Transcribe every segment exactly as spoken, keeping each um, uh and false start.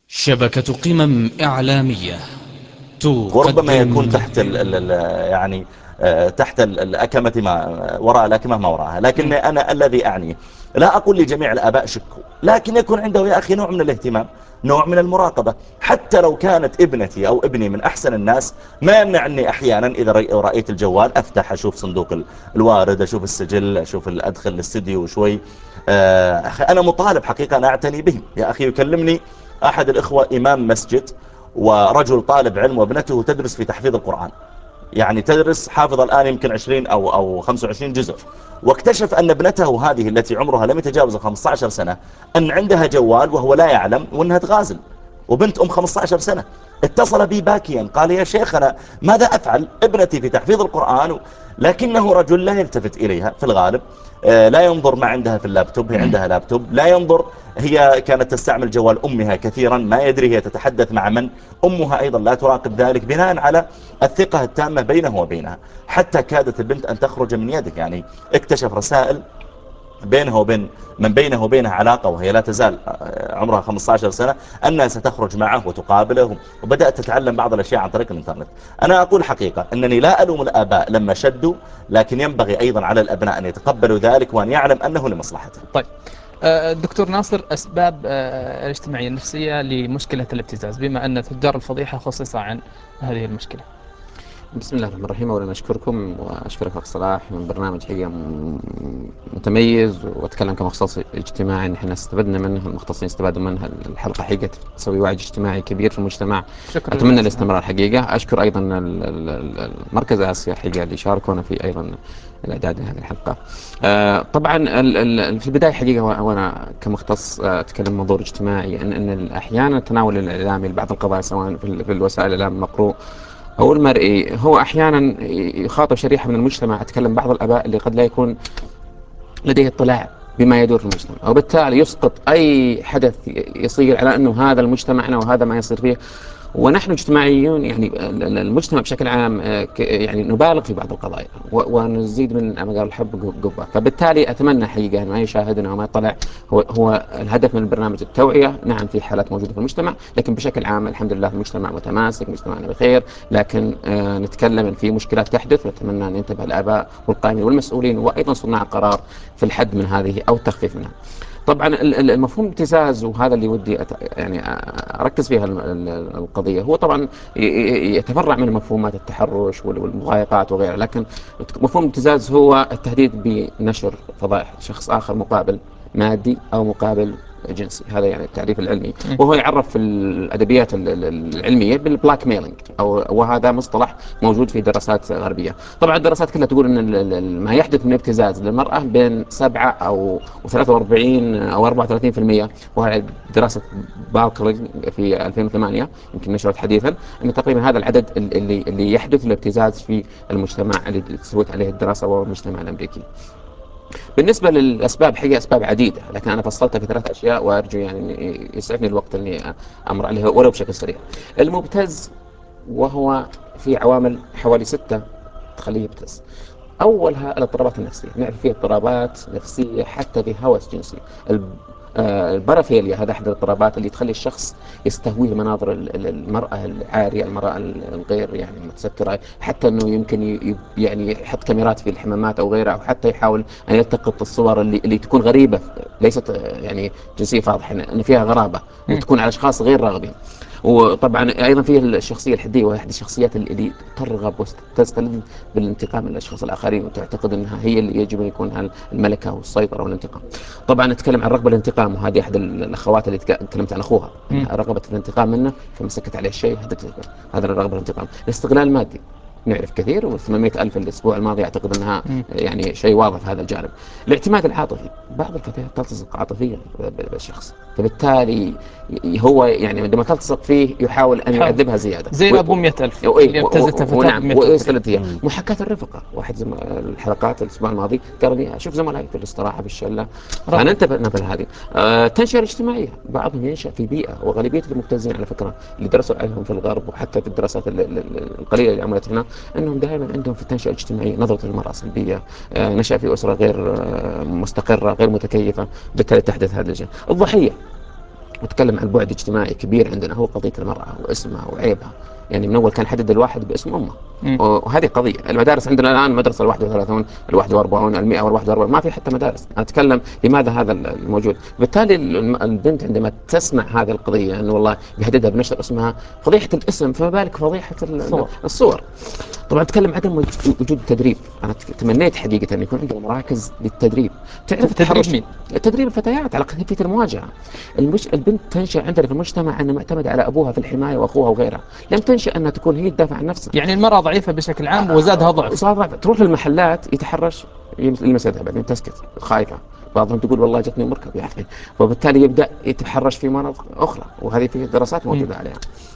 شبكة قمم إعلامية وربما يكون تقدم. تحت ال ال ال يعني آه، تحت ال- الأكمة ما وراء الأكمة ما وراءها، لكن مم. أنا الذي أعني لا أقول لجميع الآباء شكوا، لكن يكون عنده يا أخي نوع من الاهتمام، نوع من المراقبة. حتى لو كانت ابنتي أو ابني من أحسن الناس، ما يمنعني أحيانا إذا رأي- رأيت الجوال أفتح أشوف صندوق ال- الوارد، أشوف السجل، أشوف ال- أدخل الاستديو شوي. آه، أخي أنا مطالب حقيقة أن أعتني بهم. يا أخي يكلمني أحد الإخوة إمام مسجد ورجل طالب علم وابنته تدرس في تحفيظ القرآن، يعني تدرس حافظ الآن يمكن عشرين أو, أو خمسة وعشرين جزء، واكتشف أن ابنته هذه التي عمرها لم يتجاوز خمسة عشر سنة أن عندها جوال وهو لا يعلم، وأنها تغازل، وبنت أم خمسة عشر سنة. اتصل بي باكيا قال يا شيخ أنا ماذا أفعل؟ ابنتي في تحفيظ القرآن، لكنه رجل لا يلتفت إليها في الغالب. آه، لا ينظر ما عندها في اللابتوب، هي عندها لابتوب، لا ينظر. هي كانت تستعمل جوال أمها كثيرا، ما يدري هي تتحدث مع من. أمها أيضا لا تراقب ذلك بناء على الثقة التامة بينه وبينها. حتى كادت البنت أن تخرج من يدك، يعني اكتشف رسائل بينه وبين من بينه وبينها علاقة وهي لا تزال عمرها خمسة عشر سنة، أنها ستخرج معه وتقابله، وبدأت تتعلم بعض الأشياء عن طريق الإنترنت. أنا أقول حقيقة أنني لا ألوم الآباء لما شدوا، لكن ينبغي أيضا على الأبناء أن يتقبلوا ذلك وأن يعلم أنه لمصلحته. طيب، آه، دكتور ناصر، أسباب آه، الاجتماعية النفسية لمشكلة الابتزاز، بما أن تجار الفضيحة خصص عن هذه المشكلة. بسم الله الرحمن الرحيم. أولا أشكركم وأشكرك أخ صلاح من برنامج حقيقة م- متميز، وأتكلم كمختص اجتماعي نحن استفدنا منه، المختصين استفادوا منها. الحلقة حقيقة تسوي وعي اجتماعي كبير في المجتمع. شكرا أتمنى جزيلا. الاستمرار حقيقة. أشكر أيضا ال- ال- ال- المركز آسيا حقيقة اللي شاركونا في أيضا الإعداد لهذه الحلقة. آه، طبعا ال- ال- في البداية حقيقة وأ- وأنا كمختص آه، أتكلم موضوع اجتماعي، أن أن أحيانا التناول الإعلامي لبعض القضايا سواء في ال- في الوسائل الإعلام المقروء أو المرئي هو أحيانا يخاطب شريحة من المجتمع. أتكلم بعض الآباء اللي قد لا يكون لديه اطلاع بما يدور في المجتمع، وبالتالي يسقط أي حدث يصير على أنه هذا المجتمعنا وهذا ما يصير فيه. ونحن اجتماعيون، يعني المجتمع بشكل عام يعني نبالغ في بعض القضايا ونزيد من ما قال الحب قبة. فبالتالي أتمنى حقيقة أن ما يشاهدنا وما يطلع، هو, هو الهدف من البرنامج التوعية. نعم في حالات موجودة في المجتمع، لكن بشكل عام الحمد لله المجتمع متماسك، مجتمعنا بخير. لكن آه نتكلم أن في مشكلات تحدث، ونتمنى أن ينتبه الآباء والقائمين والمسؤولين وأيضا صناع القرار في الحد من هذه أو التخفيف منها. طبعا المفهوم الابتزاز، وهذا اللي ودي أت... يعني اركز فيها القضيه، هو طبعا يتفرع من مفهومات التحرش والمضايقات وغيرها، لكن مفهوم الابتزاز هو التهديد بنشر فضائح شخص اخر مقابل مادي او مقابل جنسي. هذا يعني التعريف العلمي، وهو يعرف في الادبيات العلميه بالبلاك ميلينج، او وهذا مصطلح موجود في دراسات غربيه. طبعا الدراسات كلها تقول ان ما يحدث من ابتزاز للمراه بين سبعة او ثلاثة وأربعين او أربعة وثلاثين بالمئة، وهي دراسه باكر في ألفين وثمانية يمكن نشرت حديثا، ان تقريبا هذا العدد اللي اللي يحدث الابتزاز في المجتمع اللي سويت عليه الدراسه وهو المجتمع الامريكي. بالنسبة للأسباب حقيقة أسباب عديدة، لكن أنا فصلتها في ثلاث أشياء، وأرجو يعني يسعفني الوقت أني أمر عليها ولو بشكل سريع. المبتز، وهو في عوامل حوالي ستة تخليه يبتز. أولها الاضطرابات النفسية. نعرف فيه اضطرابات نفسية حتى في هوس جنسي. آه، البارافيليا هذا أحد الاضطرابات اللي تخلي الشخص يستهويه مناظر المرأة العارية، المرأة الغير يعني متسترة، حتى أنه يمكن يعني يحط كاميرات في الحمامات أو غيرها، أو حتى يحاول أن يلتقط الصور اللي, اللي تكون غريبة، ليست يعني جنسية فاضحة، أن فيها غرابة وتكون على أشخاص غير راغبين. وطبعا ايضا فيه الشخصيه الحديه، وهي احد الشخصيات اللي ترغب وتستلذ بالانتقام من الاشخاص الاخرين، وتعتقد انها هي اللي يجب ان يكون الملكه والسيطره والانتقام. طبعا نتكلم عن رغبه الانتقام، وهذه احد الاخوات اللي تكلمت عن اخوها، رغبه الانتقام منه فمسكت عليه الشيء هدته. هذا الرغبه الانتقام. الاستغلال المادي نعرف كثير، وثمانمئة ألف الأسبوع الماضي أعتقد أنها يعني شيء واضح في هذا الجانب. الاعتماد العاطفي، بعض الفتيات تلتصق عاطفيا بالشخص، فبالتالي هو يعني عندما تلتصق فيه يحاول أن حاول يعذبها زيادة، زي الأب مئة ألف اللي ابتزتها فتاة ونعم بمئة ألف ويستلذ فيها. ريال. محاكاة الرفقة، واحد زم... الحلقات الأسبوع الماضي قال لي أشوف زملائي في الاستراحة في الشلة، رغبة. فننتبه ننتبه لهذه. آه، التنشئة الاجتماعية، بعضهم ينشأ في بيئة، وغالبية المبتزين على فكرة اللي درسوا عليهم في الغرب، وحتى في الدراسات القليلة اللي عملت هنا، أنهم دائما عندهم في التنشئة الاجتماعية نظرة للمرأة سلبية. آه، نشأ في أسرة غير آه، مستقرة غير متكيفة، بالتالي تحدث هذه الأشياء. الضحية، وتكلم عن بعد اجتماعي كبير عندنا هو قضية المرأة واسمها وعيبها. يعني من أول كان حدد الواحد باسم أمه، وهذه قضية. المدارس عندنا الآن مدرسة الواحد وثلاثون، الواحد وأربعون، المئة والواحد وأربعون، ما في حتى مدارس. أنا أتكلم لماذا هذا الموجود. بالتالي البنت عندما تسمع هذه القضية أنه والله بيهددها بنشر اسمها، فضيحة الاسم، فما بالك فضيحة الصور. الصور. طبعا أتكلم عدم وجود التدريب. أنا تمنيت حقيقة أن يكون عندنا مراكز للتدريب تعرف تدريب مين؟ تدريب الفتيات على كيفية المواجهة. المش... البنت تنشأ عندنا في المجتمع أنها معتمدة على أبوها في الحماية وأخوها وغيرها، لم تنشأ أنها تكون هي تدافع عن نفسها. يعني المرأة ضعيفة بشكل عام وزادها ضعف. ضعف. تروح للمحلات يتحرش يلمس يدها، بعدين تسكت خايفة، بعضهم تقول والله جتني مركب يا أخي، وبالتالي يبدأ يتحرش في مناطق أخرى، وهذه في دراسات موجودة م. عليها.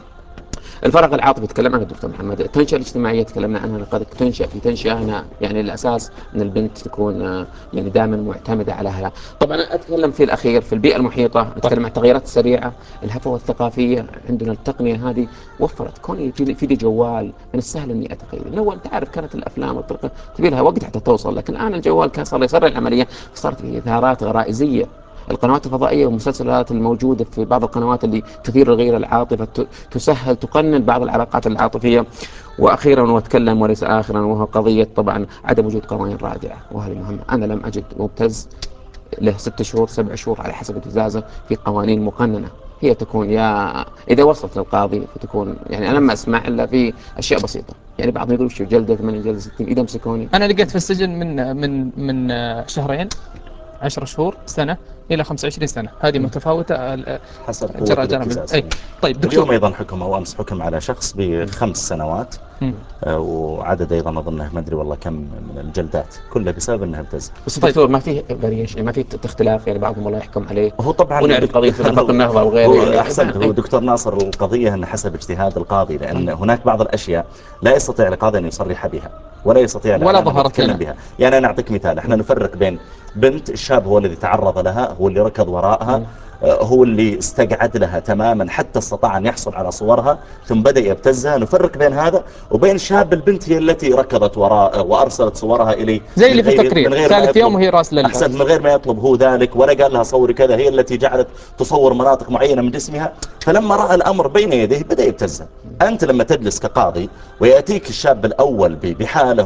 الفرق العاطفي تكلم عنه الدكتور محمد. التنشئة الاجتماعية تكلمنا عنها، قد تنشأ في تنشئة هنا يعني الأساس أن البنت تكون يعني دائما معتمدة على أهلها. طبعا أتكلم في الأخير في البيئة المحيطة، أتكلم عن التغيرات السريعة، الهفوة الثقافية. عندنا التقنية هذه وفرت كوني في في لي جوال من السهل إني أتخيل. الأول أنت عارف كانت الأفلام والطرق تبي لها وقت حتى توصل، لكن الآن الجوال كان صار يسرع العملية، صارت فيه إثارات غرائزية. القنوات الفضائية والمسلسلات الموجودة في بعض القنوات اللي تثير الغيرة العاطفة تسهل تقنن بعض العلاقات العاطفية. وأخيرا وأتكلم وليس آخرا، وهو قضية طبعا عدم وجود قوانين رادعة، وهذه مهمة. أنا لم أجد مبتز له ست شهور سبع شهور على حسب ابتزازه في قوانين مقننة. هي تكون يا إذا وصلت للقاضي فتكون يعني أنا ما أسمع إلا في أشياء بسيطة. يعني بعضهم يقول شو جلدة ثمانية جلدة ستين إذا مسكوني. أنا لقيت في السجن من من من شهرين عشر شهور سنة إلى خمسة وعشرين سنة. هذه متفاوتة حسب قوة الابتزاز. أي. طيب دكتور، اليوم أيضا حكم أو أمس حكم على شخص بخمس سنوات آه وعدد أيضا أظنه ما أدري والله كم من الجلدات، كلها بسبب أنها ابتز. بس دكتور ما فيه فاريشن، ما فيه اختلاف، يعني بعضهم الله يحكم عليه. هو طبعا ونعرف قضية نفق النهضة أو غيره. هو يعني أحسنت. هو دكتور ناصر القضية أن حسب اجتهاد القاضي، لأن هناك بعض الأشياء لا يستطيع القاضي أن يصرح بها ولا يستطيع ولا ظهرت يتكلم بها. يعني أنا أعطيك مثال، احنا نفرق بين بنت الشاب هو الذي تعرض لها، هو اللي ركض وراءها، هو اللي استقعد لها تماما حتى استطاع أن يحصل على صورها ثم بدأ يبتزها. نفرق بين هذا وبين شاب البنت هي التي ركضت وراء وأرسلت صورها إليه زي اللي في التقرير ثالث يوم وهي راسلة. أحسن، من غير ما يطلب هو ذلك ولا قال لها صوري كذا، هي التي جعلت تصور مناطق معينة من جسمها. فلما رأى الأمر بين يديه بدأ يبتزها. أنت لما تجلس كقاضي ويأتيك الشاب الأول بحاله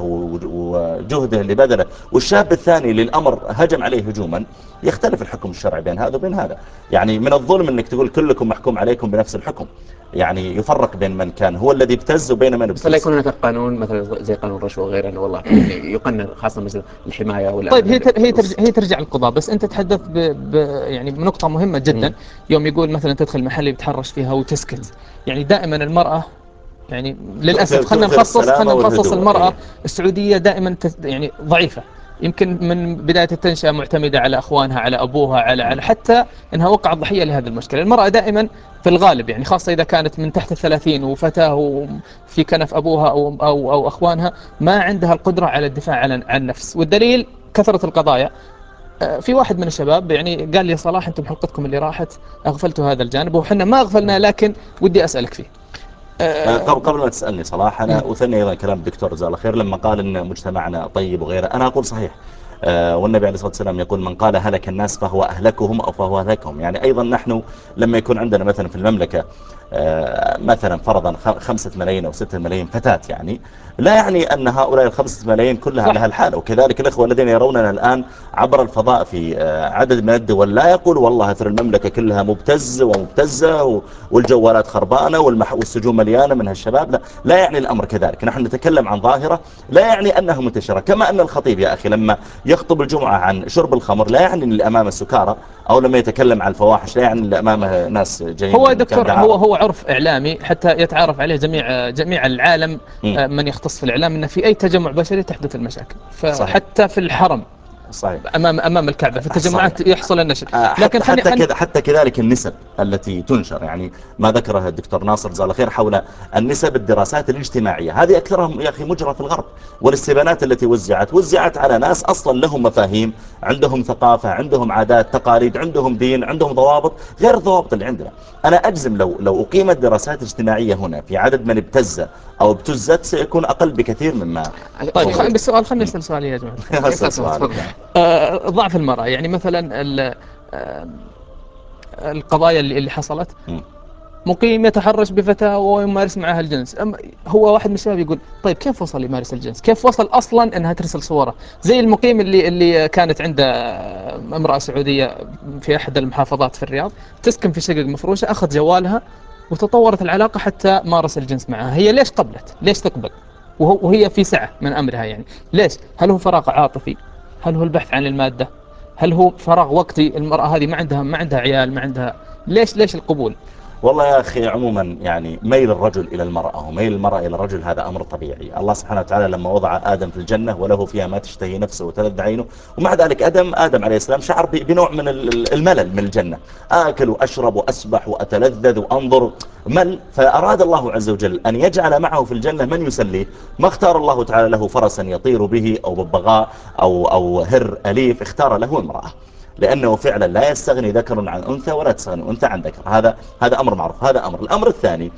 وجهده اللي بذله والشاب الثاني للأمر هجم عليه هجوما، يختلف الحكم الشرعي بين هذا وبين هذا. يعني من الظلم أنك تقول كلكم محكوم عليكم بنفس الحكم. يعني يفرق بين من كان هو الذي ابتز وبين من ابتز. بس لا يكون هناك قانون مثلا زي قانون الرشوة وغيره انه والله يعني يقنن خاصة مثل الحماية ولا. طيب هي هي ترجع هي ترجع للقضاء. بس انت تحدث ب... ب... يعني بنقطة مهمة جدا. م. يوم يقول مثلا تدخل محل يتحرش فيها وتسكت. يعني دائما المرأة يعني للأسف خلينا نخصص خلينا نخصص المرأة السعودية دائما يعني ضعيفة. يمكن من بداية التنشئة معتمدة على أخوانها، على أبوها، على على حتى أنها وقعت ضحية لهذه المشكلة. المرأة دائما في الغالب يعني خاصة إذا كانت من تحت الثلاثين وفتاة في كنف أبوها أو أو أو أخوانها، ما عندها القدرة على الدفاع عن عن النفس. والدليل كثرة القضايا. في واحد من الشباب يعني قال لي صلاح أنتم حلقتكم اللي راحت أغفلتوا هذا الجانب، وحنا ما أغفلنا لكن ودي أسألك فيه. قبل قبل ما تسألني صلاح، أنا أثني أيضا كلام الدكتور جزاه الله خير لما قال إن مجتمعنا طيب وغيره. أنا أقول صحيح. آه والنبي عليه الصلاة والسلام يقول من قال هلك الناس فهو أهلكهم أو فهو أهلكهم. يعني أيضا نحن لما يكون عندنا مثلا في المملكة آه مثلا فرضا خمسة ملايين أو ستة ملايين فتاة، يعني لا يعني أن هؤلاء الخمسة ملايين كلها على هالحالة. وكذلك الأخوة الذين يروننا الآن عبر الفضاء في آه عدد من الدول لا يقول والله ترى المملكة كلها مبتز ومبتزة والجوالات خربانة والسجون مليانة من هالشباب. لا, لا يعني الأمر كذلك. نحن نتكلم عن ظاهرة لا يعني أنها منتشرة. كما أن الخطيب يا أخي لما يخطب الجمعة عن شرب الخمر لا يعني اللي أمامه سكارى، أو لما يتكلم عن الفواحش لا يعني اللي أمامه ناس جايين. هو دكتور هو هو عرف إعلامي حتى يتعارف عليه جميع جميع العالم. م. من يختص في الإعلام أنه في أي تجمع بشري تحدث المشاكل. فحتى في الحرم صحيح. أمام أمام الكعبة في التجمعات صحيح. يحصل النشر. لكن حتى حتى, كذا حتى كذلك النسب التي تنشر، يعني ما ذكرها الدكتور ناصر جزاه الله خير حول النسب الدراسات الاجتماعية، هذه أكثرها يا أخي مجرى في الغرب. والاستبانات التي وزعت وزعت على ناس أصلا لهم مفاهيم، عندهم ثقافة، عندهم عادات تقاليد، عندهم دين، عندهم ضوابط غير الضوابط اللي عندنا. أنا أجزم لو لو أقيمت دراسات اجتماعية هنا في عدد من ابتز أو ابتزت سيكون أقل بكثير مما. طيب خ... بالسؤال خليني أسأل سؤالي يا جماعة. ضعف المرأة يعني مثلا القضايا اللي, اللي حصلت. م. مقيم يتحرش بفتاة ويمارس معها الجنس. أما هو واحد من الشباب يقول طيب كيف وصل يمارس الجنس؟ كيف وصل أصلا أنها ترسل صوره؟ زي المقيم اللي اللي كانت عنده امرأة سعودية في أحد المحافظات في الرياض، تسكن في شقق مفروشة، أخذ جوالها وتطورت العلاقة حتى مارس الجنس معها. هي ليش قبلت؟ ليش تقبل وهي في سعة من أمرها؟ يعني ليش؟ هل هو فراغ عاطفي؟ هل هو البحث عن المادة؟ هل هو فراغ وقتي؟ المرأة هذه ما عندها ما عندها عيال، ما عندها، ليش ليش القبول؟ والله يا أخي عموما يعني ميل الرجل إلى المرأة وميل المرأة إلى الرجل هذا أمر طبيعي. الله سبحانه وتعالى لما وضع آدم في الجنة وله فيها ما تشتهي نفسه وتلذ عينه، ومع ذلك آدم آدم عليه السلام شعر بنوع من الملل من الجنة، آكل وأشرب وأسبح وأتلذذ وأنظر مل، فأراد الله عز وجل أن يجعل معه في الجنة من يسليه. ما اختار الله تعالى له فرسا يطير به أو ببغاء أو, أو هر أليف، اختار له امرأة، لأنه فعلا لا يستغني ذكر عن أنثى ولا تستغني أنثى عن ذكر. هذا هذا أمر معروف. هذا أمر. الأمر الثاني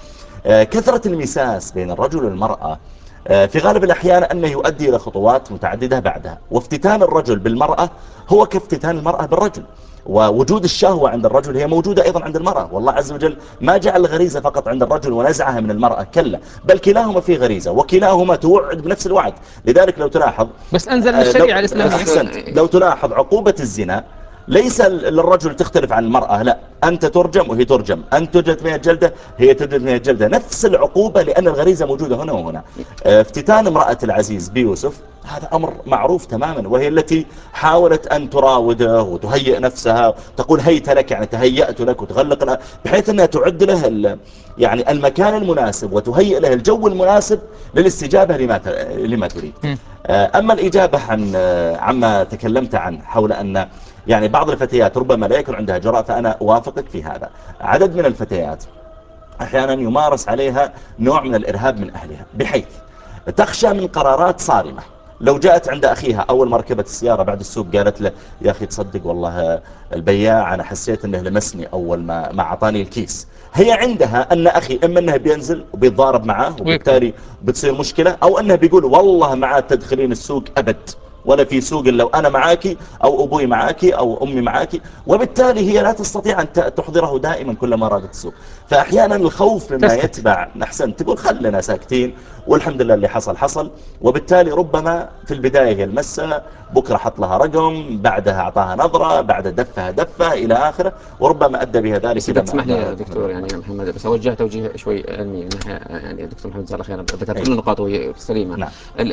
كثرة المساس بين الرجل والمرأة في غالب الأحيان أنه يؤدي إلى خطوات متعددة بعدها. وافتتان الرجل بالمرأة هو كافتتان المرأة بالرجل، ووجود الشهوة عند الرجل هي موجودة أيضا عند المرأة. والله عز وجل ما جعل الغريزة فقط عند الرجل ونزعها من المرأة، كلا، بل كلاهما في غريزة وكلاهما توعد بنفس الوعد. لذلك لو تلاحظ بس أنزلنا الشريعة الإسلامية. أحسنت. لو تلاحظ عقوبة الزنا ليس للرجل تختلف عن المرأة، لا، أنت ترجم وهي ترجم، أنت تجلد مئة جلدة هي تجلد مئة جلدة، نفس العقوبة لأن الغريزة موجودة هنا وهنا. افتتان امرأة العزيز بيوسف هذا أمر معروف تماما، وهي التي حاولت أن تراوده وتهيئ نفسها، تقول هيت لك يعني تهيأت لك، وتغلق لها بحيث أنها تعد له يعني المكان المناسب وتهيئ له الجو المناسب للاستجابة لما لما تريد. أما الإجابة عن عما تكلمت عنه حول أن يعني بعض الفتيات ربما لا يكون عندها جرأة، فأنا أوافقك في هذا. عدد من الفتيات أحيانا يمارس عليها نوع من الإرهاب من أهلها، بحيث تخشى من قرارات صارمة. لو جاءت عند أخيها أول ما ركبت السيارة بعد السوق قالت له يا أخي تصدق والله البياع أنا حسيت أنه لمسني أول ما ما أعطاني الكيس، هي عندها أن أخي إما أنه بينزل وبيتضارب معاه وبالتالي بتصير مشكلة، أو أنه بيقول والله ما تدخلين السوق أبد، ولا في سوق لو أنا معاكي أو أبوي معاكي أو أمي معاكي، وبالتالي هي لا تستطيع أن تحضره دائما كلما أرادت السوق. فأحيانا الخوف مما يتبع أحسن تقول خلنا ساكتين والحمد لله اللي حصل حصل، وبالتالي ربما في البداية هي المسة، بكرة حط لها رقم، بعدها أعطاها نظرة، بعد دفها دفة إلى آخره، وربما أدى بها ذلك. بس إذا تسمح لي يا دكتور يعني محمد، بس أوجه توجيه شوي علمي من يعني دكتور محمد جزاه الله خير ذكرت كل النقاط وهي سليمة. نعم.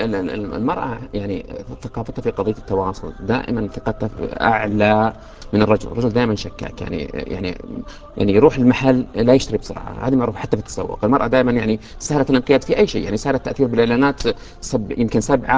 المرأة يعني ثقافتها في قضية التواصل دائما ثقتها أعلى من الرجل. الرجل دائما شكاك، يعني يعني يعني يروح المحل لا يشتري بسرعة، هذه معروف حتى في التسوق. المرأة دائما يعني سهلة الانقياد في أي شيء، يعني سهلة التأثير بالإعلانات. سب يمكن سبعة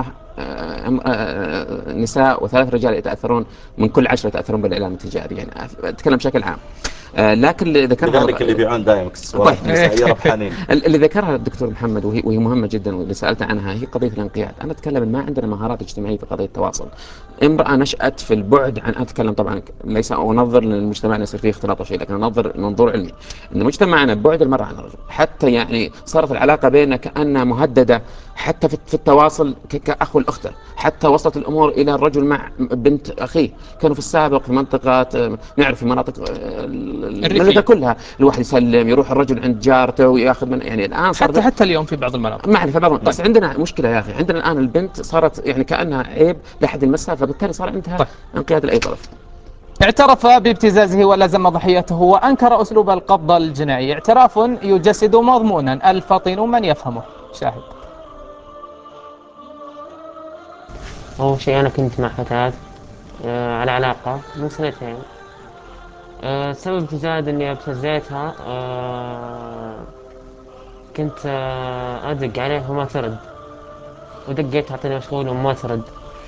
نساء وثلاث رجال يتأثرون من كل عشرة يتأثرون بالإعلان التجاري، يعني أتكلم بشكل عام. لكن اللي ذكرها لذلك اللي بيعون دائما اكسسوارات نسائية ربحانين. اللي ذكرها الدكتور محمد وهي وهي مهمة جدا واللي سألت عنها هي قضية الانقياد. أنا أتكلم إن ما عندنا مهارات اجتماعية في قضية التواصل. امرأة نشأت في البعد عن، أتكلم طبعا ليس أنظر للمجتمع يصير فيه اختلاط وشيء، لكن أنظر منظور علمي إن مجتمعنا بعد المرأة عن الرجل، حتى يعني صارت العلاقة بيننا كأنها مهددة حتى في التواصل كأخ والأخت، حتى وصلت الأمور إلى الرجل مع بنت أخيه. كانوا في السابق في منطقة نعرف في مناطق المملكة كلها الواحد يسلم، يروح الرجل عند جارته وياخذ من، يعني الآن صار حتى حتى اليوم في بعض المناطق ما في بعض، بس عندنا مشكلة يا أخي، عندنا الآن البنت صارت يعني كأنها عيب لأحد المسها، فبالتالي صار عندها طيب. انقياد لأي طرف. اعترف بابتزازه ولزم ضحيته وأنكر أسلوب القبض الجنائي، اعتراف يجسد مضمونا الفطن من يفهمه. شاهد. أول شيء أنا كنت مع فتاة آه على علاقة من سنتين. آه سبب ابتزاز إني ابتزيتها، آه كنت آه أدق عليه وما ترد، ودقيت أعطيني مشغول وما ترد.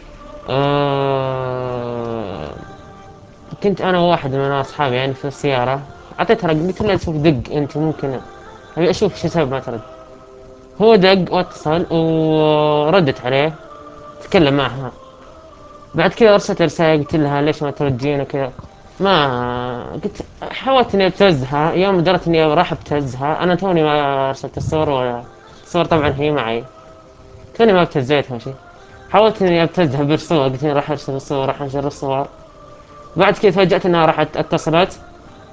آه كنت أنا وواحد من أصحابي يعني في السيارة، أعطيتها رقم قلت له شوف دق أنت ممكن أبي أشوف شو سبب ما ترد. هو دق واتصل وردت عليه تكلم معها، بعد كذا أرسلت رسالة قلت لها ليش ما تردين وكذا، ما قلت حاولت إني أبتزها. يوم درت إني راح أبتزها أنا توني ما أرسلت الصور ولا الصور، طبعا هي معي توني ما ابتزيتها شيء. حاولت إني أبتزها بالصور، قلت إني راح أرسل الصور راح أنشر الصور. بعد كذا فاجأت إنها راحت اتصلت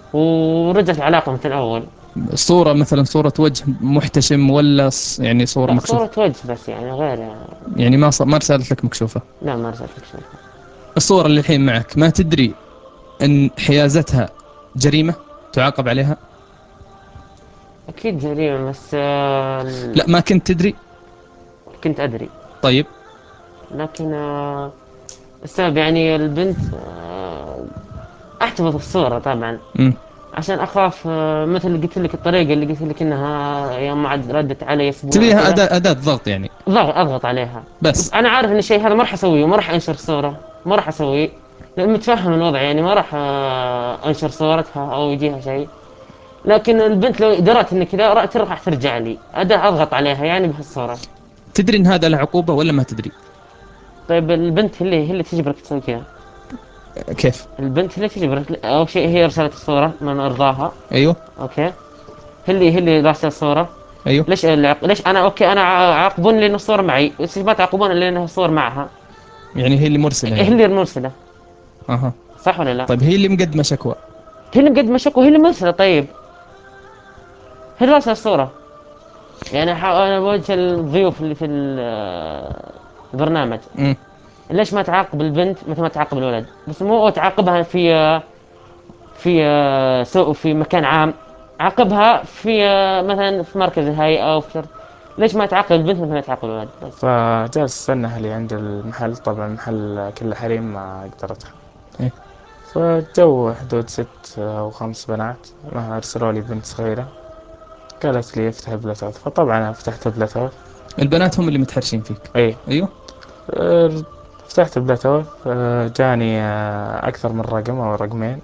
ورجعت العلاقة مثل الأول. صورة مثلا صورة وجه محتشم ولا ص- يعني صورة لا مكشوفة؟ صورة وجه بس يعني غير. يعني ما ص... ما رسالت لك مكشوفة؟ لا ما رسلت لك شيء. الصورة اللي الحين معك ما تدري أن حيازتها جريمة تعاقب عليها؟ أكيد جريمة بس آه، لا ما كنت تدري. كنت أدري. طيب. لكن آه، السبب يعني البنت آه، احتفظ الصورة طبعا امم عشان اخاف آه، مثل اللي قلت لك الطريقة اللي قلت لك انها يوم ما عاد ردت علي اسبوع تبيها كذا أداة أداة ضغط يعني. ضغط اضغط عليها. بس انا عارف ان الشيء هذا ما راح اسويه، ما راح انشر صورة، ما راح اسويه لان متفهم الوضع يعني ما راح آه، انشر صورتها او يجيها شيء. لكن البنت لو درت ان كذا راح راح ترجع لي اداة اضغط عليها يعني بهالصورة. تدري أن هذا له عقوبة ولا ما تدري؟ طيب البنت هي اللي هي اللي تجبرك تسوي كذا. كيف؟ البنت هي اللي تجبرك اول شيء هي رسالة الصورة من ارضاها. أيوه. اوكي. هي اللي هي اللي راسل الصورة. أيوه. ليش العق... ليش انا اوكي انا عاقبوني لان الصور معي بس ما تعاقبون لان الصور معها. يعني هي اللي مرسلة هي يعني. اللي المرسله. أها. صح ولا لا؟ طيب هي اللي مقدمة شكوى. هي اللي مقدمه شكوى وهي اللي مرسله. طيب هي اللي راسله الصوره. يعني ح... انا بوجه الضيوف اللي في ال- البرنامج امم ليش ما تعاقب البنت مثل ما تعاقب الولد بس مو تعاقبها في في سوق في مكان عام. عاقبها في مثلا في مركز الهيئه او في شرطة. ليش ما تعاقب البنت مثل ما تعاقب الولد بس. فجالس استنى أهلي عند المحل، طبعا المحل كله حريم ما أقدر أدخل. إيه. فجو حدود ست أو خمس بنات ما أرسلوا لي بنت صغيرة قالت لي افتح بلوتوث، فطبعا أنا فتحت بلوتوث. البنات هم اللي متحرشين فيك. أي. أيوه. أه، فتحت بلوتوث أه، جاني أه، أكثر من رقم أو رقمين.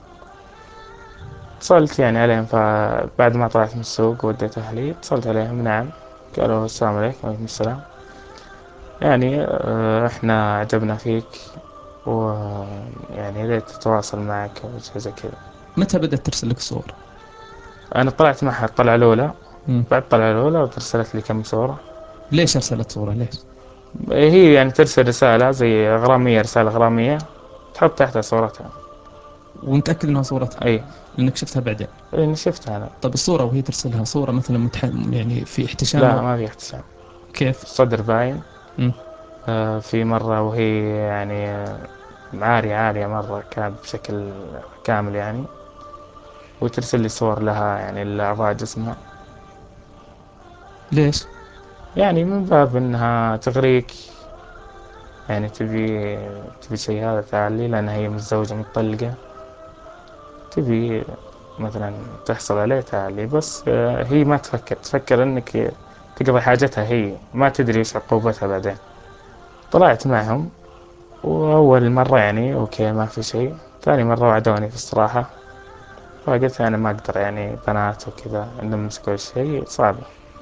اتصلت يعني عليهم، فبعد ما طلعت من السوق وديت أهلي اتصلت عليهم. نعم. قالوا السلام عليكم. وعليكم السلام. يعني أه، احنا عجبنا فيك ويعني ريت تتواصل معك أو شيء زي كذا. متى بدأت ترسل لك الصور؟ أنا طلعت معها الطلعة الأولى. مم. بعد الطلعة الأولى وترسلت لي كم صورة. ليش أرسلت صورة ليش؟ هي يعني ترسل رسالة زي غرامية، رسالة غرامية تحط تحتها صورتها. ومتأكد إنها صورتها؟ أي. لأنك شفتها بعدين. إني شفتها أنا. طب الصورة وهي ترسلها صورة مثلا متح... يعني في احتشام لا و... ما في احتساب. كيف؟ الصدر باين. مم. آه في مرة وهي يعني آه، عارية عارية مرة كانت بشكل كامل يعني. وترسل لي صور لها يعني الأعضاء جسمها. ليش؟ يعني من باب إنها تغريك، يعني تبي تبي شيء هذا تعالي لأنها هي متزوجة متطلقة. تبي مثلا تحصل عليه تعالي، بس آه، هي ما تفكر تفكر انك تقضي حاجتها، هي ما تدري ايش عقوبتها بعدين. طلعت معهم واول مرة يعني اوكي ما في شيء. ثاني مرة وعدوني في الصراحة. فقلت انا ما اقدر يعني بنات وكذا انهم يمسكوا الشيء صعب.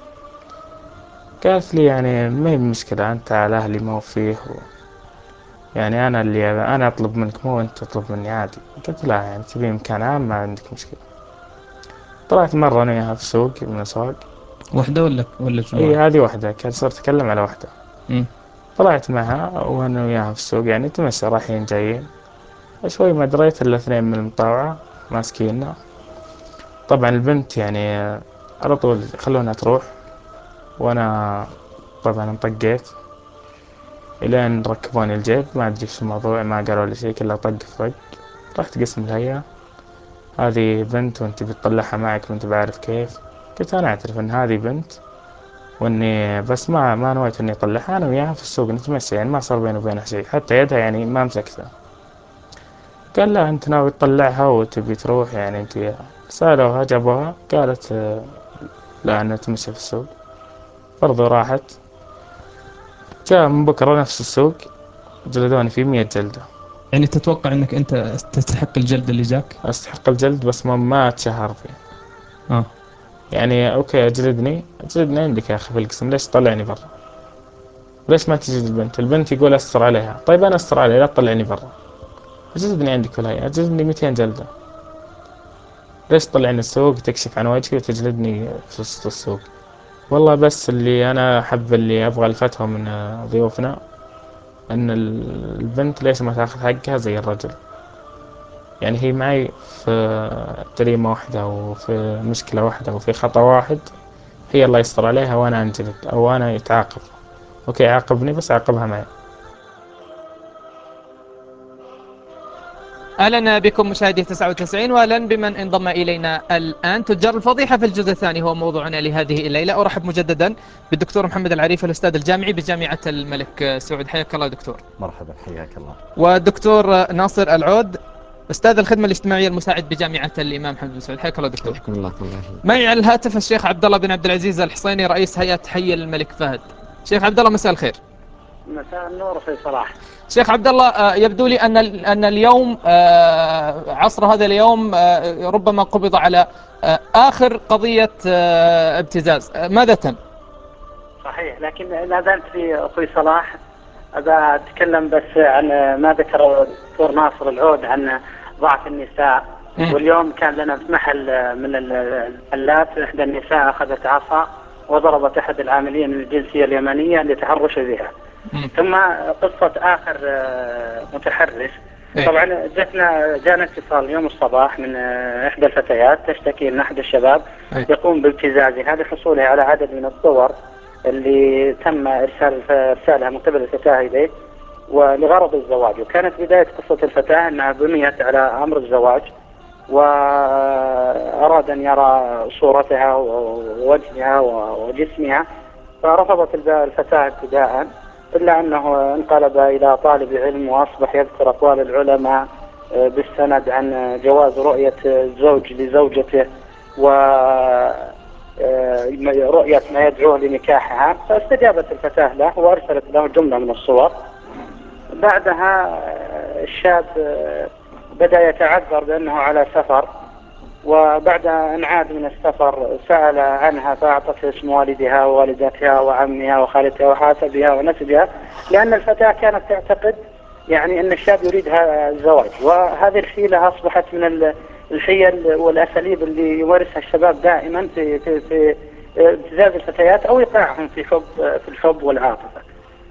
قالت لي يعني ما هي مشكلة انت على اهلي ما هو فيه و... يعني انا اللي انا اطلب منك مو انت تطلب مني عادي. قلت لا يعني تبي مكان عام ما عندك مشكلة. طلعت مرة أنا وياها في السوق من الأسواق. واحدة ولا ولا اي جماعة؟ هذه واحدة كان صرت أتكلم على واحدة. مم. طلعت معها وأنا وياها في السوق يعني تمشى رايحين جايين. شوي ما دريت الاثنين من المطاوعة ماسكيننا. طبعا البنت يعني على طول خلونا تروح. وأنا طبعا انطقيت إلين ركبوني الجيب. ما أدري إيش الموضوع، ما قالوا لي شيء كله طق في طق. رحت قسم الهيئة. هذه بنت وأنت بتطلعها معك وأنت بعرف كيف. قلت أنا أعترف إن هذه بنت واني بس ما ما نويت اني اطلعها. انا وياها في السوق نتمشى يعني ما صار بيني وبينها شيء، حتى يدها يعني ما مسكتها. قال لا انت ناوي تطلعها وتبي تروح يعني انت وياها. سالوها جابوها قالت آه، لا انا نتمشى في السوق. برضو راحت. جاء من بكرة نفس السوق جلدوني فيه مية جلدة. يعني تتوقع انك انت تستحق الجلد اللي جاك؟ استحق الجلد بس ما ما اتشهر فيه. اه. يعني اوكي اجلدني اجلدني عندك يا اخي في القسم، ليش تطلعني برا؟ ليش ما تجلد البنت؟ البنت يقول استر عليها. طيب انا استر عليها لا تطلعني برا. جلدني عندك في الهيئة، جلدني مئتين جلدة. ليش تطلعني السوق تكشف عن وجهي وتجلدني في وسط السوق؟ والله بس اللي أنا أحب اللي أبغى ألفتهم من ضيوفنا أن البنت ليش ما تاخذ حقها زي الرجل. يعني هي معي في جريمة واحدة وفي مشكلة واحدة وفي خطأ واحد، هي الله يستر عليها وأنا أنجلد أو أنا يتعاقب. أوكي عاقبني بس عاقبها معي. أهلا بكم مشاهدي تسعة وتسعين، وأهلا بمن انضم إلينا الآن. تجار الفضيحة في الجزء الثاني هو موضوعنا لهذه الليلة. أرحب مجددا بالدكتور محمد العريف، الأستاذ الجامعي بجامعة الملك سعود. حياك الله دكتور. مرحبا، حياك الله. والدكتور ناصر العود، أستاذ الخدمة الاجتماعية المساعد بجامعة الإمام محمد بن سعود. حياك الله دكتور. حياكم الله. معي على الهاتف الشيخ عبد الله بن عبد العزيز الحصيني، رئيس هيئة حي الملك فهد. شيخ عبد الله مساء الخير. مساء النور في صلاح. شيخ عبد الله، يبدو لي أن أن اليوم عصر هذا اليوم ربما قبض على آخر قضية ابتزاز، ماذا تم؟ صحيح، لكن لا زلت في أخوي صلاح أبى أتكلم بس عن ما ذكر الدكتور ناصر العود عن ضعف النساء. واليوم كان لنا في محل من المحلات إحدى النساء أخذت عصا وضربت أحد العاملين من الجنسية اليمنية لتحرش بها. ثم قصة آخر متحرش. طبعا جتنا جانا اتصال اليوم الصباح من إحدى الفتيات تشتكي أن أحد الشباب يقوم بابتزازها لحصوله على عدد من الصور اللي تم إرسال إرسالها من قبل الفتاة إليه ولغرض الزواج. وكانت بداية قصة الفتاة أنها بنيت على أمر الزواج، وأراد أن يرى صورتها ووجهها وجسمها، فرفضت الفتاة ابتداء، إلا أنه انقلب إلى طالب علم وأصبح يذكر أقوال العلماء بالسند عن جواز رؤية الزوج لزوجته ورؤية ما يدعوه لنكاحها. فاستجابت الفتاة له وأرسلت له جملة من الصور. بعدها الشاب بدأ يتعذر بأنه على سفر، وبعد أن عاد من السفر سأل عنها فأعطته اسم والدها ووالدتها وعمها وخالتها وحاسبها ونسبها، لأن الفتاة كانت تعتقد يعني أن الشاب يريدها الزواج. وهذه الحيلة أصبحت من الحيل والأساليب اللي يمارسها الشباب دائما في في في ابتزاز الفتيات أو إيقاعهم في حب في الحب والعاطفة.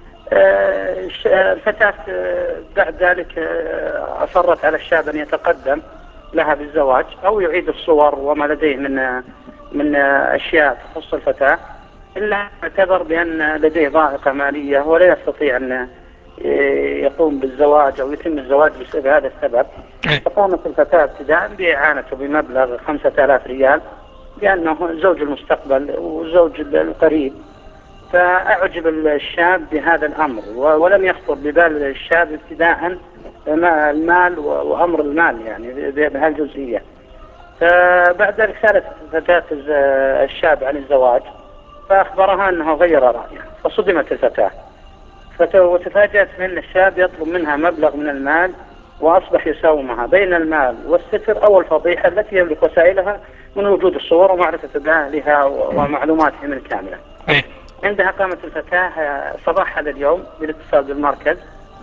الفتاة بعد ذلك أصرت على الشاب أن يتقدم لها بالزواج أو يعيد الصور وما لديه من من أشياء تخص الفتاة، إلا اعتبر بأن لديه ضائقة مالية ولا يستطيع أن يقوم بالزواج أو يتم الزواج بسبب هذا السبب. فقامت الفتاة ابتداء بإعانته بمبلغ خمسة آلاف ريال لأنه زوج المستقبل وزوج القريب. فأعجب الشاب بهذا الأمر ولم يخطر ببال الشاب ابتداء المال وأمر المال يعني بهالجزئية. فبعد ذلك سألت فتاة الشاب عن الزواج فأخبرها أنه غير رأيه، فصدمت الفتاة وتفاجأت من الشاب يطلب منها مبلغ من المال، وأصبح يساومها بين المال والستر أو الفضيحة التي يملك وسائلها من وجود الصور ومعرفة بأهلها ومعلوماتهم الكاملة. عندها قامت الفتاة صباح هذا اليوم بالاتصال بالمركز،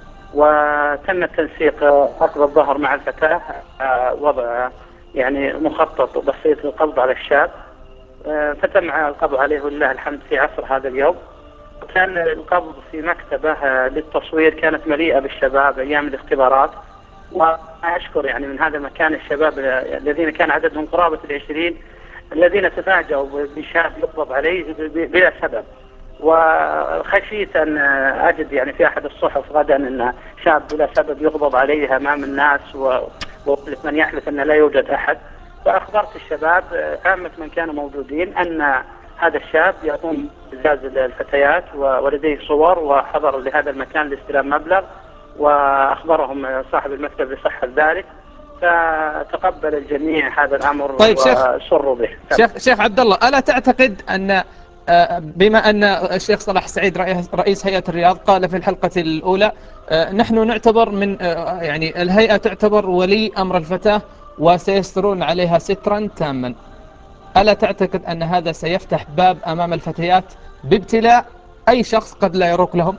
وتم التنسيق عقب الظهر مع الفتاة وضع يعني مخطط بسيط للقبض على الشاب. فتم القبض عليه ولله الحمد في عصر هذا اليوم. كان القبض في مكتبة للتصوير كانت مليئة بالشباب أيام الاختبارات، وأشكر يعني من هذا المكان الشباب الذين كان عددهم قرابة العشرين الذين تفاجأوا بشاب يقبض عليه بلا سبب. وخشيت أن أجد يعني في أحد الصحف غدا أن شاب بلا سبب يقبض عليه أمام الناس ومن يحلف أن لا يوجد أحد. فأخبرت الشباب عامة من كانوا موجودين أن هذا الشاب يقوم بابتزاز الفتيات ولديه صور، وحضر لهذا المكان لاستلام مبلغ، وأخبرهم صاحب المكتب بصحة ذلك. فتقبل الجميع هذا الأمر. طيب وسروا به. شيخ شيخ عبد الله، ألا تعتقد أن بما أن الشيخ صلاح السعيد رئيس هيئة الرياض قال في الحلقة الأولى نحن نعتبر من يعني الهيئة تعتبر ولي أمر الفتاة وسيسترون عليها سترا تاما، ألا تعتقد أن هذا سيفتح باب أمام الفتيات بابتلاء أي شخص قد لا يروق لهم؟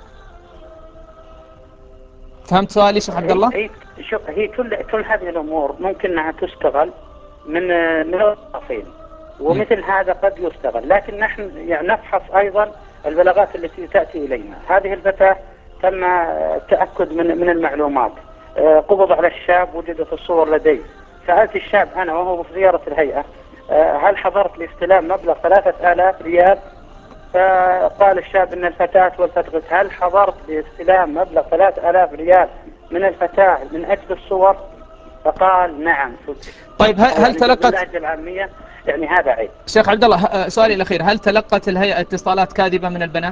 فهمت سؤالي شيخ عبد الله؟ هي شوف هي كل كل هذه الأمور ممكن أنها تستغل من من الطرفين، ومثل هذا قد يستغل، لكن نحن يعني نفحص أيضا البلاغات التي تأتي إلينا. هذه الفتاة تم التأكد من من المعلومات آه، قبض على الشاب وجدت الصور لدي. سألت الشاب أنا وهو في زيارة الهيئة آه، هل حضرت لاستلام مبلغ ثلاثة آلاف ريال؟ فقال الشاب ان الفتاة والفتاة هل حضرت لاستلام مبلغ ثلاثة آلاف ريال من الفتاة من أجل الصور؟ فقال نعم. طيب هل, هل يعني تلقت باللهجة العامية يعني هذا عيب. شيخ عبد الله، ه- سؤالي الأخير، هل تلقت الهيئة اتصالات كاذبة من البنات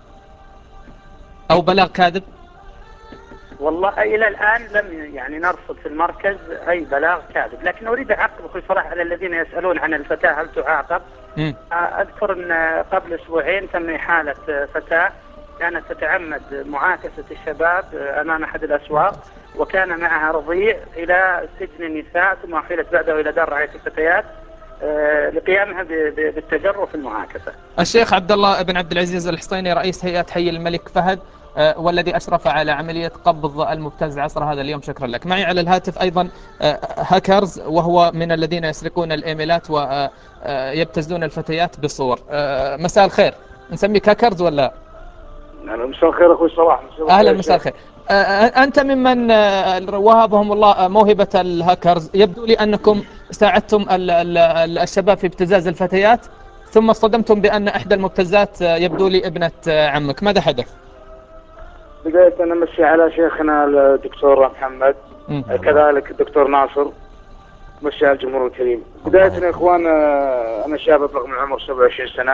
أو بلاغ كاذب؟ والله إلى الآن لم يعني نرصد في المركز أي بلاغ كاذب، لكن أريد أعقب بكل صراحة على الذين يسألون عن الفتاة هل تعاقب. مم. أذكر أن قبل أسبوعين تم إحالة فتاة كانت تتعمد معاكسة الشباب أمام أحد الأسواق، وكان معها رضيع، إلى سجن النساء، ثم أحيلت بعده إلى دار رعاية الفتيات آه، لقيامها ب- ب- بالتجرف في المعاكسة. الشيخ عبد الله بن عبد العزيز الحصيني، رئيس هيئة حي الملك فهد، آه، والذي أشرف على عملية قبض المبتز عصر هذا اليوم، شكرا لك. معي على الهاتف أيضا آه، هاكرز، وهو من الذين يسرقون الإيميلات ويبتزون الفتيات بالصور. آه، مساء الخير، نسميك هاكرز ولا؟ مساء الخير اخوي صلاح. أهلا، مساء الخير. آه، أنت ممن آه، وهبهم الله موهبة الهاكرز. يبدو لي أنكم ساعدتم ال- ال- ال- الشباب في ابتزاز الفتيات، ثم اصطدمتم بأن إحدى المبتزات آه، يبدو لي ابنة آه، عمك. ماذا حدث؟ بداية أنا أمسي على شيخنا الدكتور محمد، مم. كذلك الدكتور ناصر، أمسي على الجمهور الكريم. بداية يا إخوان، آه، أنا شاب أبلغ من العمر سبعة وعشرين سنة.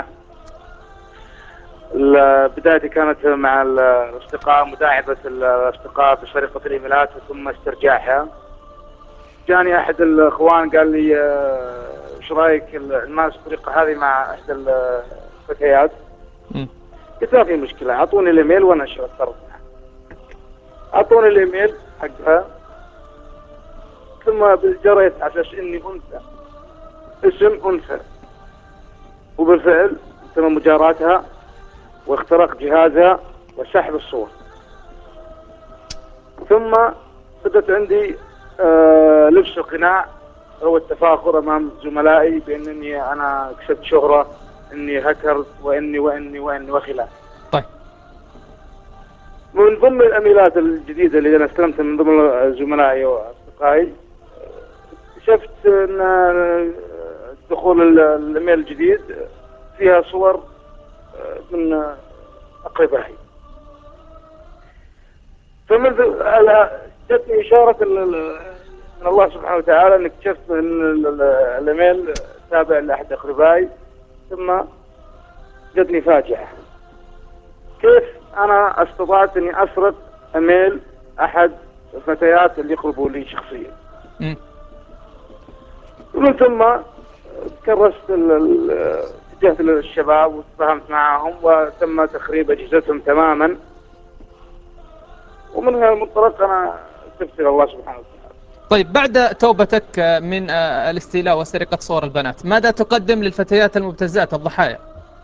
ال- بدايتي كانت مع ال- الأصدقاء، مداعبة الأصدقاء بسرقة الإيميلات ثم استرجاعها. جاني أحد الإخوان قال لي آه، إيش رأيك نمارس الطريقة هذه مع إحدى الفتيات؟ مم. قلت ما في مشكلة، أعطوني الإيميل وأنا أشوف الطرف. أعطوني الإيميل حقها، ثم جريت على أساس إني أنثى، اسم أنثى، وبالفعل تم مجاراتها واختراق جهازها وسحب الصور. ثم بدأت عندي آه لبس القناع، هو التفاخر أمام زملائي بأنني أنا كسبت شهرة، إني هكر، وإني وإني وإني وخلاف. طيب. من ضمن الأميلات الجديدة اللي أنا استلمتها من ضمن زملائي وأصدقائي، شفت أن دخول ال- الإيميل الجديد فيها صور من أقربائي. فمنذ جتني إشارة ال- ال- من الله سبحانه وتعالى أن اكتشفت أن ال- ال- الإيميل تابع لأحد أقربائي، ثم جتني فاجعة. كيف أنا استطعت أني أسرق إيميل أحد الفتيات اللي يقربوا لي شخصيا؟ مم. ومن ثم كرست ال- ال- اتجهت للشباب وتفاهمت معهم وتم تخريب أجهزتهم تماما. ومن هذا المنطلق أنا تبت إلى الله سبحانه وتعالى. طيب، بعد توبتك آه، من آه، الاستيلاء وسرقة صور البنات، ماذا تقدم للفتيات المبتزات الضحايا؟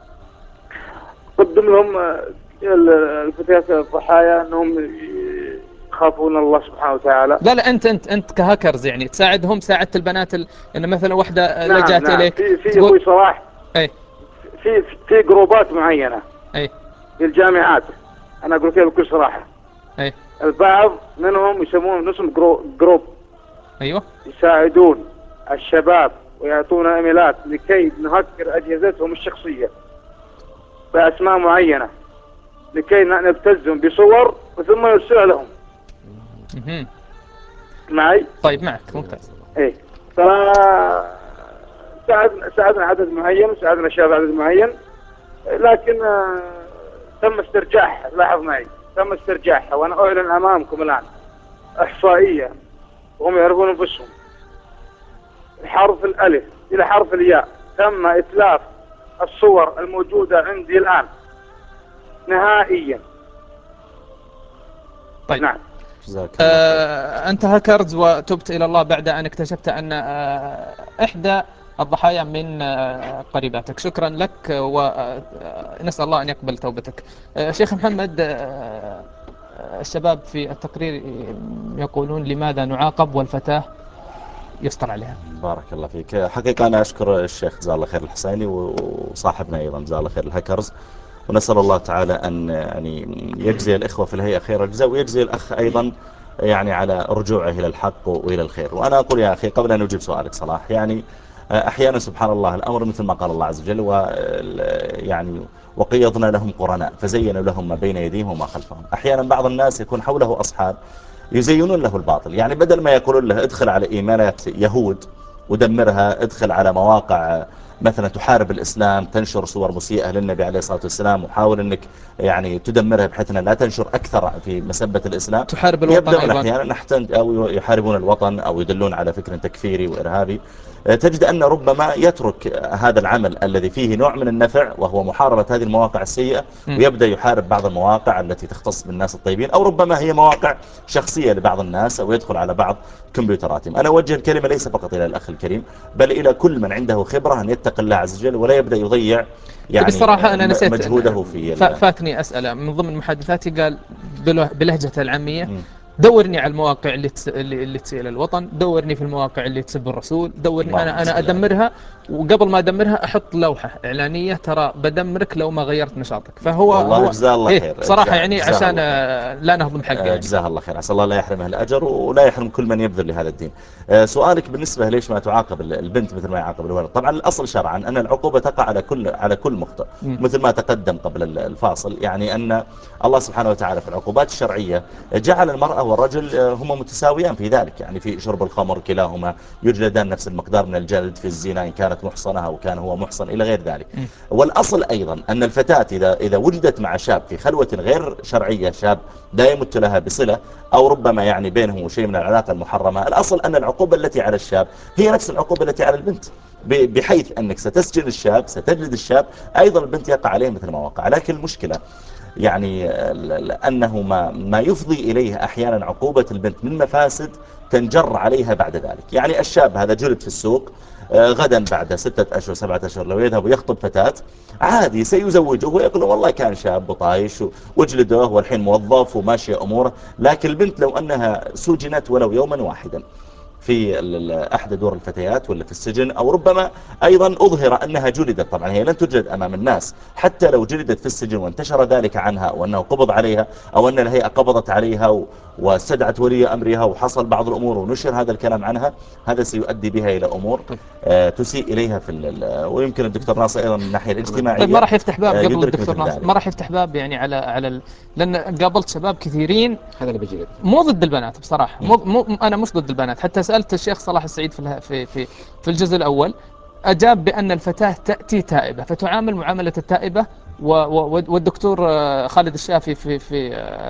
قدم لهم آه، ال- الفتيات الضحايا أنهم يخافون الله سبحانه وتعالى. لا لا، أنت أنت أنت كهاكرز يعني تساعدهم، ساعدت البنات ال... إن مثلا واحدة آه، نعم لجأت نعم، إليك في في تقول أخوي صلاح، أي في في جروبات معينة أي في الجامعات، أنا أقول فيها بكل صراحة. أي البعض منهم يسمون نفسهم جرو- جروب، أيوه. يساعدون الشباب ويعطون ايميلات لكي نهكر اجهزتهم الشخصيه باسماء معينه، لكي نبتزهم بصور وثم نرسل لهم. مهم. معي؟ طيب، معك، ممتاز. ايه. ف ساعدنا ساعدنا عدد معين، ساعدنا شباب عدد معين، لكن آه، تم استرجاعها. لاحظ معي، تم استرجاعها وانا اعلن امامكم الان احصائيه وهم يعرفون انفسهم. حرف الألف إلى حرف الياء تم إتلاف الصور الموجودة عندي الآن نهائيا. طيب. نعم. جزاك الله خير. آه، أنت هاكرز وتبت إلى الله بعد أن اكتشفت أن آه، إحدى الضحايا من آه، قريباتك. شكرا لك، ونسأل الله أن يقبل توبتك. آه، شيخ محمد، آه، آه، الشباب في التقرير يقولون لماذا نعاقب والفتاة يستر عليها؟ بارك الله فيك. حقيقة أنا أشكر الشيخ جزاه الله خير الحسيني وصاحبنا أيضا جزاه الله خير الهكرز، ونسأل الله تعالى أن يعني يجزي الإخوة في الهيئة خير الجزاء، ويجزي الأخ أيضا يعني على رجوعه إلى الحق وإلى الخير. وأنا أقول يا أخي قبل أن أجيب سؤالك صلاح، يعني أحيانا سبحان الله الأمر مثل ما قال الله عز وجل، ويعني وقيضنا لهم قرناء فزينوا لهم ما بين يديهم وما خلفهم. أحيانا بعض الناس يكون حوله أصحاب يزينون له الباطل، يعني بدل ما يقولون له ادخل على إيمانات يهود ودمرها، ادخل على مواقع مثلا تحارب الإسلام، تنشر صور مسيئة للنبي عليه الصلاة والسلام، وحاول أنك يعني تدمرها بحيث أنها لا تنشر أكثر في مسبة الإسلام، تحارب الوطن يبدأ أيضا، أحيانا أو يحاربون الوطن أو يدلون على فكر تكفيري وإرهابي. تجد أن ربما يترك هذا العمل الذي فيه نوع من النفع وهو محاربة هذه المواقع السيئة، ويبدأ يحارب بعض المواقع التي تختص بالناس الطيبين، أو ربما هي مواقع شخصية لبعض الناس، أو يدخل على بعض كمبيوتراتهم. أنا أوجه الكلمة ليس فقط إلى الأخ الكريم بل إلى كل من عنده خبرة أن يتقي الله عز وجل ولا يبدأ يضيع يعني بصراحة أنا نسيت مجهوده في فاتني أسألة من ضمن محادثاتي، قال بلهجة العامية دورني على المواقع اللي تس... اللي, اللي تسيء للوطن، دورني في المواقع اللي تسب الرسول، دورني أنا أنا أدمرها، وقبل ما أدمرها أحط لوحة إعلانية ترى بدمرك لو ما غيرت نشاطك. فهو والله هو جزاه الله خير إيه صراحة يعني عشان لا نهضم حلقة يعني. جزاه الله خير، عسى الله لا يحرمه الأجر ولا يحرم كل من يبذل لهذا الدين. سؤالك بالنسبة ليش ما تعاقب البنت مثل ما يعاقب الولد، طبعا الأصل شرعا أن العقوبة تقع على كل على كل مخطئ، مثل ما تقدم قبل الفاصل، يعني أن الله سبحانه وتعالى في العقوبات الشرعية جعل المرأة والرجل هما متساويان في ذلك، يعني في شرب الخمر كلاهما يجلدان نفس المقدار من الجلد، في الزنا إن كانت محصنة أو كان هو محصن إلى غير ذلك. والأصل أيضا أن الفتاة إذا إذا وجدت مع شاب في خلوة غير شرعية، شاب لا يمت لها بصلة أو ربما يعني بينهم شيء من العلاقة المحرمة، الأصل أن العقوبة التي على الشاب هي نفس العقوبة التي على البنت، بحيث أنك ستسجن الشاب ستجلد الشاب، أيضا البنت يقع عليه مثل ما وقع. لكن المشكلة يعني أنه ما, ما يفضي إليه أحيانا عقوبة البنت من مفاسد تنجر عليها بعد ذلك. يعني الشاب هذا جلد في السوق، غدا بعد ستة أشهر سبعة أشهر لو يذهب ويخطب فتاة عادي سيزوجه ويقول والله كان شاب وطايش وجلده والحين موظف وماشي أموره. لكن البنت لو أنها سجنت ولو يوما واحدا في أحد دور الفتيات ولا في السجن، أو ربما أيضا أظهر أنها جلدت، طبعا هي لن تجلد أمام الناس، حتى لو جلدت في السجن وانتشر ذلك عنها وأنه قبض عليها أو أن الهيئة قبضت عليها واستدعت ولي أمرها وحصل بعض الأمور ونشر هذا الكلام عنها، هذا سيؤدي بها إلى أمور آه تسيء إليها في ويمكن الدكتور ناصر أيضا من الناحية الاجتماعية طيب ما راح يفتح باب آه قبل الدكتور ناصر، ما راح يفتح باب يعني على على ال... لأن قابلت شباب كثيرين، هذا اللي بيجي مو ضد البنات بصراحة، مو مو أنا مش ضد البنات، حتى سألت الشيخ صلاح السعيد في في في في الجزء الأول أجاب بأن الفتاة تأتي تائبة فتعامل معاملة التائبة، والدكتور خالد الشافي في في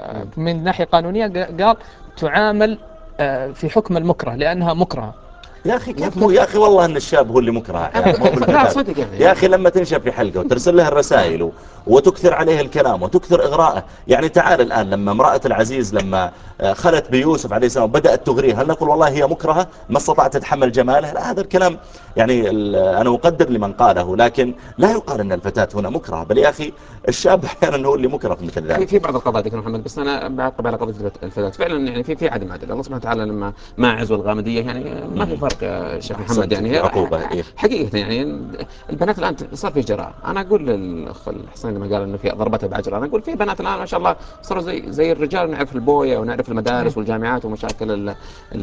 من ناحية قانونية قال تعامل في حكم المكره لأنها مكرهة. يا أخي كيف مو يا أخي والله أن الشاب هو اللي مكره أحيانا مو بالفتاة يا أخي، لما تنشب في حلقة وترسل لها الرسائل وتكثر عليه الكلام وتكثر إغراءه. يعني تعال الآن لما امرأة العزيز لما خلت بيوسف عليه السلام وبدأت تغريه، هل نقول والله هي مكرهة ما استطاعت تتحمل جماله؟ لا، هذا الكلام يعني أنا أقدر لمن قاله، لكن لا يقال أن الفتاة هنا مكرهة، بل يا أخي الشاب أحيانا هو اللي مكره في مثل ذلك. في في بعض القضايا دكتور محمد، بس أنا بعقب على قضية الفتاة فعلا يعني في في عدم عدل. الله سبحانه وتعالى لما ماعز والغامدية يعني ما في فرق يا شيخ محمد، يعني هي حقيقة يعني البنات الآن صار في جراءة. أنا أقول للأخ الحسين لما قال إنه في ضربتها بعجرة، أنا أقول في بنات الآن ما شاء الله صاروا زي زي الرجال، نعرف البوية ونعرف المدارس والجامعات ومشاكل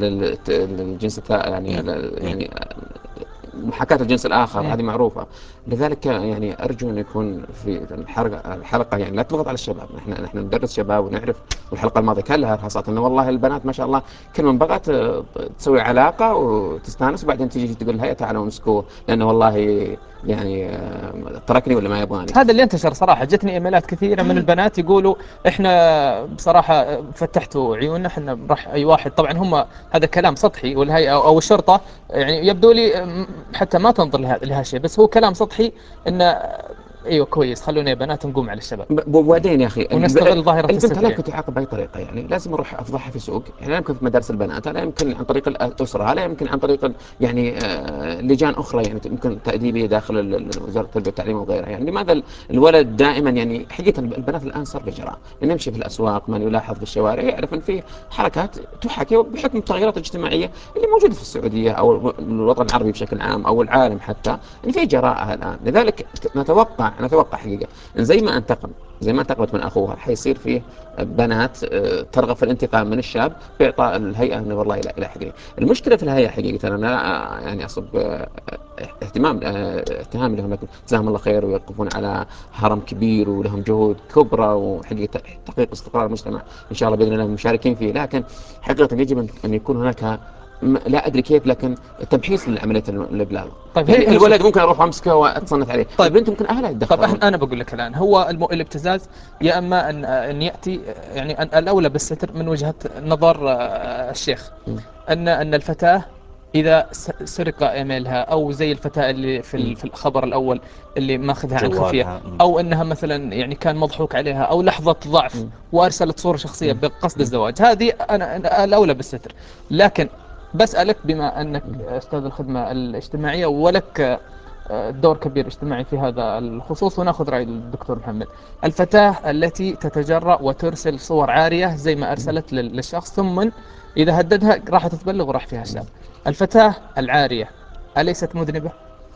الجنس يعني يعني محاكاة الجنس الآخر هذه معروفة. لذلك يعني أرجو أن يكون في الحلقة الحلقة يعني لا تضغط على الشباب، نحن نحن ندرس شباب ونعرف. والحلقة الماضية كان لها إرهاصات إنه والله البنات ما شاء الله كل من بغت تسوي علاقة وتستانس وبعدين تيجي تقول لها تعالوا امسكوه لأنه والله يعني تركني ولا ما يبغاني. هذا اللي انتشر صراحة. جتني إيميلات كثيرة من البنات يقولوا إحنا بصراحة فتحتوا عيوننا، إحنا راح أي واحد، طبعا هم هذا كلام سطحي، والهيئة أو الشرطة يعني يبدو لي حتى ما تنظر لهذا الشيء، بس هو كلام سطحي إنه ايوه كويس خلونا يا بنات نقوم على الشباب. وبعدين يا اخي ونستغل ظاهره البنت لا يمكن تعاقب باي طريقه، يعني لازم اروح افضحها في سوق، يعني لا يمكن في مدارس البنات، لا يمكن عن طريق الاسره، لا يمكن عن طريق يعني آه لجان اخرى يعني يمكن تاديبيه داخل وزاره التربيه والتعليم وغيرها. يعني لماذا الولد دائما يعني حقيقه البنات الان صار في جراء، يعني نمشي في الاسواق من يلاحظ في الشوارع يعرف ان في حركات تحاكي بحكم التغيرات الاجتماعيه اللي موجوده في السعوديه او الوطن العربي بشكل عام او العالم حتى، يعني في جراءه الان. لذلك نتوقع اتوقع انا اتوقع حقيقه ان زي ما انتقم زي ما انتقمت من اخوها حيصير فيه بنات آه، ترغب في الانتقام من الشاب باعطاء الهيئه انه والله لا لا حقيقي. المشكله في الهيئه حقيقه انا لا يعني اصب آه، اهتمام آه، اهتمام لهم، لكن جزاهم الله خير ويقفون على هرم كبير ولهم جهود كبرى وحقيقه تحقيق استقرار المجتمع ان شاء الله باذن الله مشاركين فيه، لكن حقيقه يجب ان يكون هناك لا ادري كيف لكن تمحيص لعمليه الابلاغ. طيب يعني هي الولد ممكن اروح امسكه واتصنت عليه، طيب البنت ممكن اهلها يتدخلون. طب احنا انا بقول لك الان هو الم... الابتزاز يا اما ان ان ياتي يعني أن الاولى بالستر من وجهه نظر آه، الشيخ ان ان الفتاه اذا س- سرق ايميلها او زي الفتاه اللي في ال- في الخبر الاول اللي ماخذها عن خفيه، جوالها. مم. او انها مثلا يعني كان مضحوك عليها او لحظه ضعف وارسلت صوره شخصيه بقصد الزواج، هذه انا أنا الاولى بالستر. لكن بسالك بما انك استاذ الخدمه الاجتماعيه ولك دور كبير اجتماعي في هذا الخصوص، وناخذ رأي الدكتور محمد. الفتاة التي تتجرأ وترسل صور عارية زي ما أرسلت لل- للشخص، ثم إذا هددها راح تتبلغ وراح فيها الشاب. الفتاة العارية أليست مذنبة؟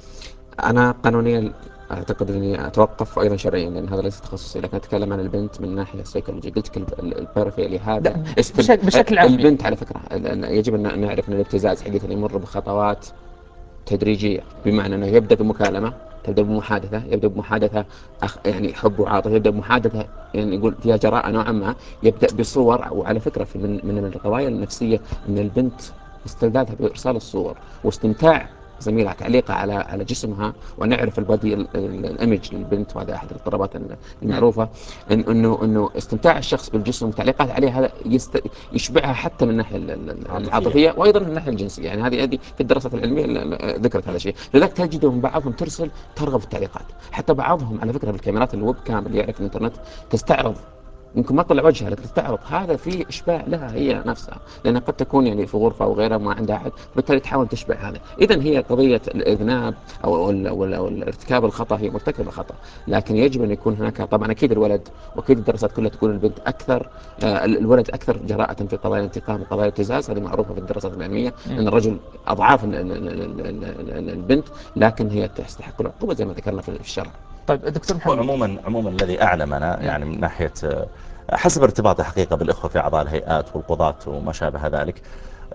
انا قانونيا اعتقد اني اتوقف وايضا شرعيا لان هذا ليس تخصصي، لكن اتكلم عن البنت من ناحيه سيكولوجيه. قلت لك البارافيلي هذا لا، است- بشكل, بشكل عام يعني. البنت على فكره ال- ال- يجب ان نعرف ان الابتزاز حقيقه يمر بخطوات تدريجية، بمعنى أنه يبدأ بمكالمة، تبدأ بمحادثة، يبدأ بمحادثة أخ يعني حب وعاطفة، يبدأ بمحادثة يعني يقول فيها جراءة نوعا ما، يبدأ بصور. وعلى فكرة في من من القضايا النفسية أن البنت استلذاذها بإرسال الصور واستمتاع زميلها تعليقها على على جسمها، ونعرف البادي الايمج للبنت، وهذا احد الاضطرابات المعروفه، إن انه انه استمتاع الشخص بالجسم وتعليقات عليه هذا يست... يشبعها حتى من الناحيه العاطفيه وايضا من الناحيه الجنسيه. يعني هذه هذه في الدراسات العلميه ذكرت هذا الشيء، لذلك تجدهم بعضهم ترسل ترغب في التعليقات، حتى بعضهم على فكره بالكاميرات الويب كام اللي يعرف الانترنت تستعرض، ممكن ما تطلع وجهها لكن تستعرض، هذا فيه اشباع لها هي نفسها، لانها قد تكون يعني في غرفه او غيرها ما عندها احد، بالتالي تحاول تشبع هذا. اذا هي قضيه الاذناب او او او أو ارتكاب الخطا، هي مرتكبه خطا، لكن يجب ان يكون هناك طبعا اكيد الولد، واكيد الدراسات كلها تقول البنت اكثر آه الولد اكثر جراءه في قضايا الانتقام وقضايا الابتزاز، هذه معروفه في الدراسات العلميه ان الرجل اضعاف ال- ال- ال- ال- ال- البنت، لكن هي تستحق العقوبه زي ما ذكرنا في الشرع. طيب دكتور محمد، عموما عموما الذي أعلمنا يعني من ناحية حسب ارتباطي حقيقة بالإخوة في أعضاء الهيئات والقضاة وما شابه ذلك،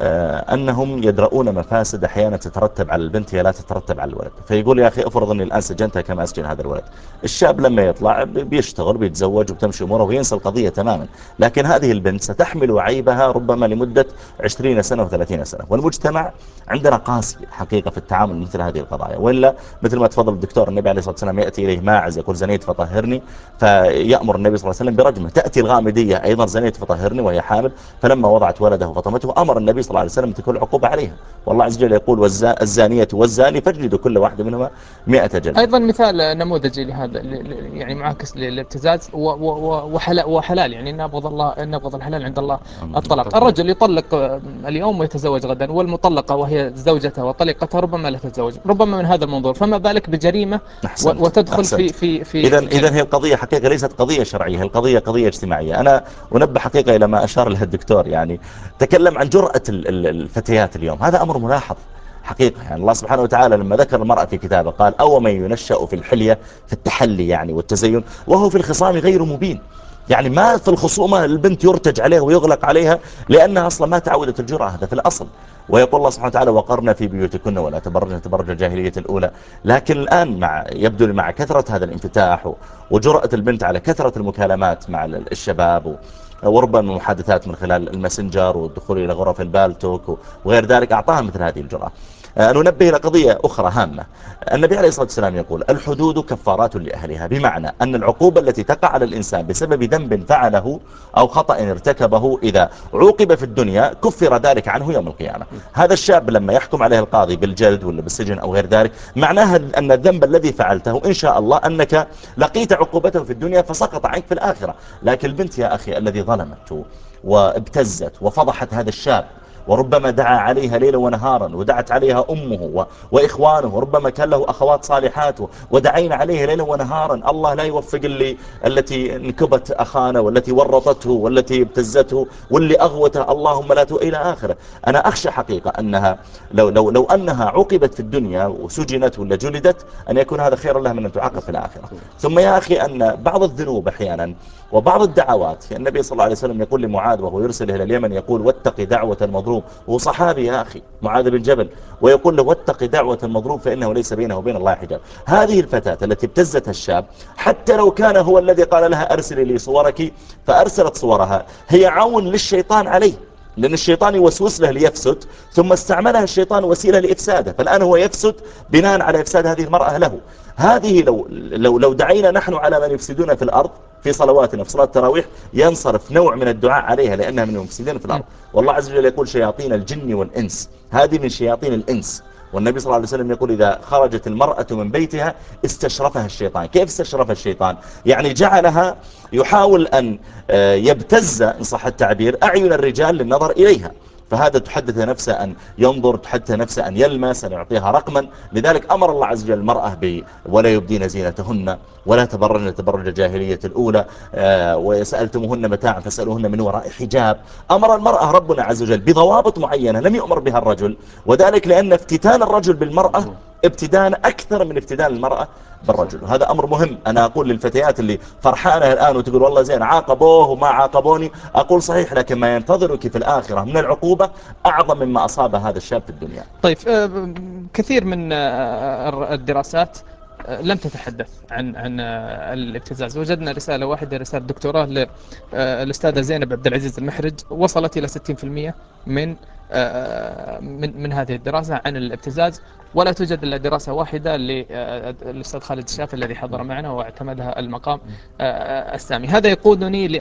أنهم يدرؤون مفاسد أحيانا تترتب على البنت هي لا تترتب على الولد. فيقول يا أخي أفرض أني الآن سجنتها كما أسجن هذا الولد، الشاب لما يطلع بيشتغل بيتزوج وبتمشي أموره وينسى القضية تماما، لكن هذه البنت ستحمل عيبها ربما لمدة عشرين سنة وثلاثين سنة، والمجتمع عندنا قاسي حقيقة في التعامل مثل هذه القضايا. وإلا مثل ما تفضل الدكتور، النبي عليه الصلاة والسلام يأتي إليه ماعز يقول زنيت فطهرني، فيأمر النبي صلى الله عليه وسلم برجمه. تأتي الغامدية أيضا زنيت فطهرني وهي حامل، فلما وضعت ولده وفطمته أمر النبي صلى الله عليه وسلم تكون عقوبة عليها، والله عز وجل يقول والزانية والزاني فاجلدوا كل واحد منهما مئة جلدة. أيضا مثال نموذجي لهذا يعني معاكس للابتزاز وحلال, وحلال يعني نبغض الله نبغض الحلال عند الله الطلاق. الرجل يطلق اليوم ويتزوج غدا، والمطلقة وهي زوجته وطلقتها ربما لا تتزوج، ربما من هذا المنظور، فما بالك بجريمة أحسنت. وتدخل أحسنت. في في في إذا إذا هي القضية حقيقة ليست قضية شرعية، هي القضية قضية اجتماعية. أنا أنبه حقيقة إلى ما أشار له الدكتور، يعني تكلم عن جرأة الفتيات اليوم، هذا أمر ملاحظ حقيقة. يعني الله سبحانه وتعالى لما ذكر المرأة في كتابه قال أو من ينشأ في الحلية في التحلي يعني والتزين وهو في الخصام غير مبين. يعني ما في الخصومة البنت يرتج عليها ويغلق عليها لأنها أصلا ما تعودت الجرأة، هذا في الأصل. ويقول الله سبحانه وتعالى وقرنا في بيوتكن ولا تبرجن تبرج الجاهلية الأولى. لكن الآن مع يبدو مع كثرة هذا الانفتاح وجرأة البنت على كثرة المكالمات مع الشباب وربما المحادثات من خلال الماسنجر والدخول إلى غرف البالتوك وغير ذلك، أعطاها مثل هذه الجرأة. ننبه إلى قضية أخرى هامة. النبي عليه الصلاة والسلام يقول الحدود كفارات لأهلها، بمعنى أن العقوبة التي تقع على الإنسان بسبب ذنب فعله أو خطأ ارتكبه إذا عوقب في الدنيا كفر ذلك عنه يوم القيامة. هذا الشاب لما يحكم عليه القاضي بالجلد ولا بالسجن أو غير ذلك، معناها أن الذنب الذي فعلته إن شاء الله أنك لقيت عقوبته في الدنيا فسقط عنك في الآخرة. لكن البنت يا أخي الذي ظلمت وابتزت وفضحت هذا الشاب وربما دعا عليها ليلا ونهارا ودعت عليها أمه و... وإخوانه، وربما كان له أخوات صالحات ودعينا عليها ليلا ونهارا. الله لا يوفق اللي التي انكبت أخانا والتي ورطته والتي ابتزته واللي أغوته، اللهم لا تو إلى آخره. أنا أخشى حقيقة أنها لو, لو, لو أنها عوقبت في الدنيا وسجنت ولا جلدت أن يكون هذا خيرا لها من أن تعاقب في الآخرة. ثم يا أخي أن بعض الذنوب أحيانا وبعض الدعوات، النبي صلى الله عليه وسلم يقول لمعاذ وهو يرسله إلى اليمن يقول واتق دعوة المظلوم، وهو صحابي يا أخي معاذ بن جبل، ويقول له واتق دعوة المظلوم فإنه ليس بينه وبين الله حجاب. هذه الفتاة التي ابتزتها الشاب حتى لو كان هو الذي قال لها أرسلي لي صورك فأرسلت صورها، هي عون للشيطان عليه، لأن الشيطان يوسوس له ليفسد، ثم استعملها الشيطان وسيلة لإفساده، فالآن هو يفسد بناء على إفساد هذه المرأة له. هذه لو, لو, لو دعينا نحن على من يفسدون في الأرض في صلواتنا في صلاة التراويح ينصرف نوع من الدعاء عليها لأنها من المفسدين في الأرض. والله عز وجل يقول شياطين الجن والإنس، هذه من شياطين الإنس. والنبي صلى الله عليه وسلم يقول إذا خرجت المرأة من بيتها استشرفها الشيطان. كيف استشرفها الشيطان؟ يعني جعلها يحاول أن يبتز إن صح التعبير أعين الرجال للنظر إليها، فهذا تحدث نفسه أن ينظر، تحدث نفسه أن يلمس، أن يعطيها رقما. لذلك أمر الله عز وجل المرأة ب ولا يبدين زينتهن ولا تبرجن تبرج الجاهلية الأولى، آه وسألتموهن متاعا فاسألوهن من وراء حجاب. أمر المرأة ربنا عز وجل بضوابط معينة لم يؤمر بها الرجل، وذلك لأن افتتان الرجل بالمرأة ابتدان أكثر من ابتدان المرأة بالرجل. هذا أمر مهم. أنا أقول للفتيات اللي فرحانة الآن وتقول والله زين عاقبوه وما عاقبوني، أقول صحيح، لكن ما ينتظرك في الآخرة من العقوبة أعظم مما أصاب هذا الشاب في الدنيا. طيب كثير من الدراسات لم تتحدث عن عن الابتزاز. وجدنا رسالة واحدة، رسالة دكتوراه للأستاذة زينب عبد العزيز المحرج، وصلت إلى ستين بالمئة من من من هذه الدراسة عن الابتزاز، ولا توجد إلا دراسة واحدة للأستاذ خالد الشافعي الذي حضر معنا واعتمدها المقام السامي. هذا يقودني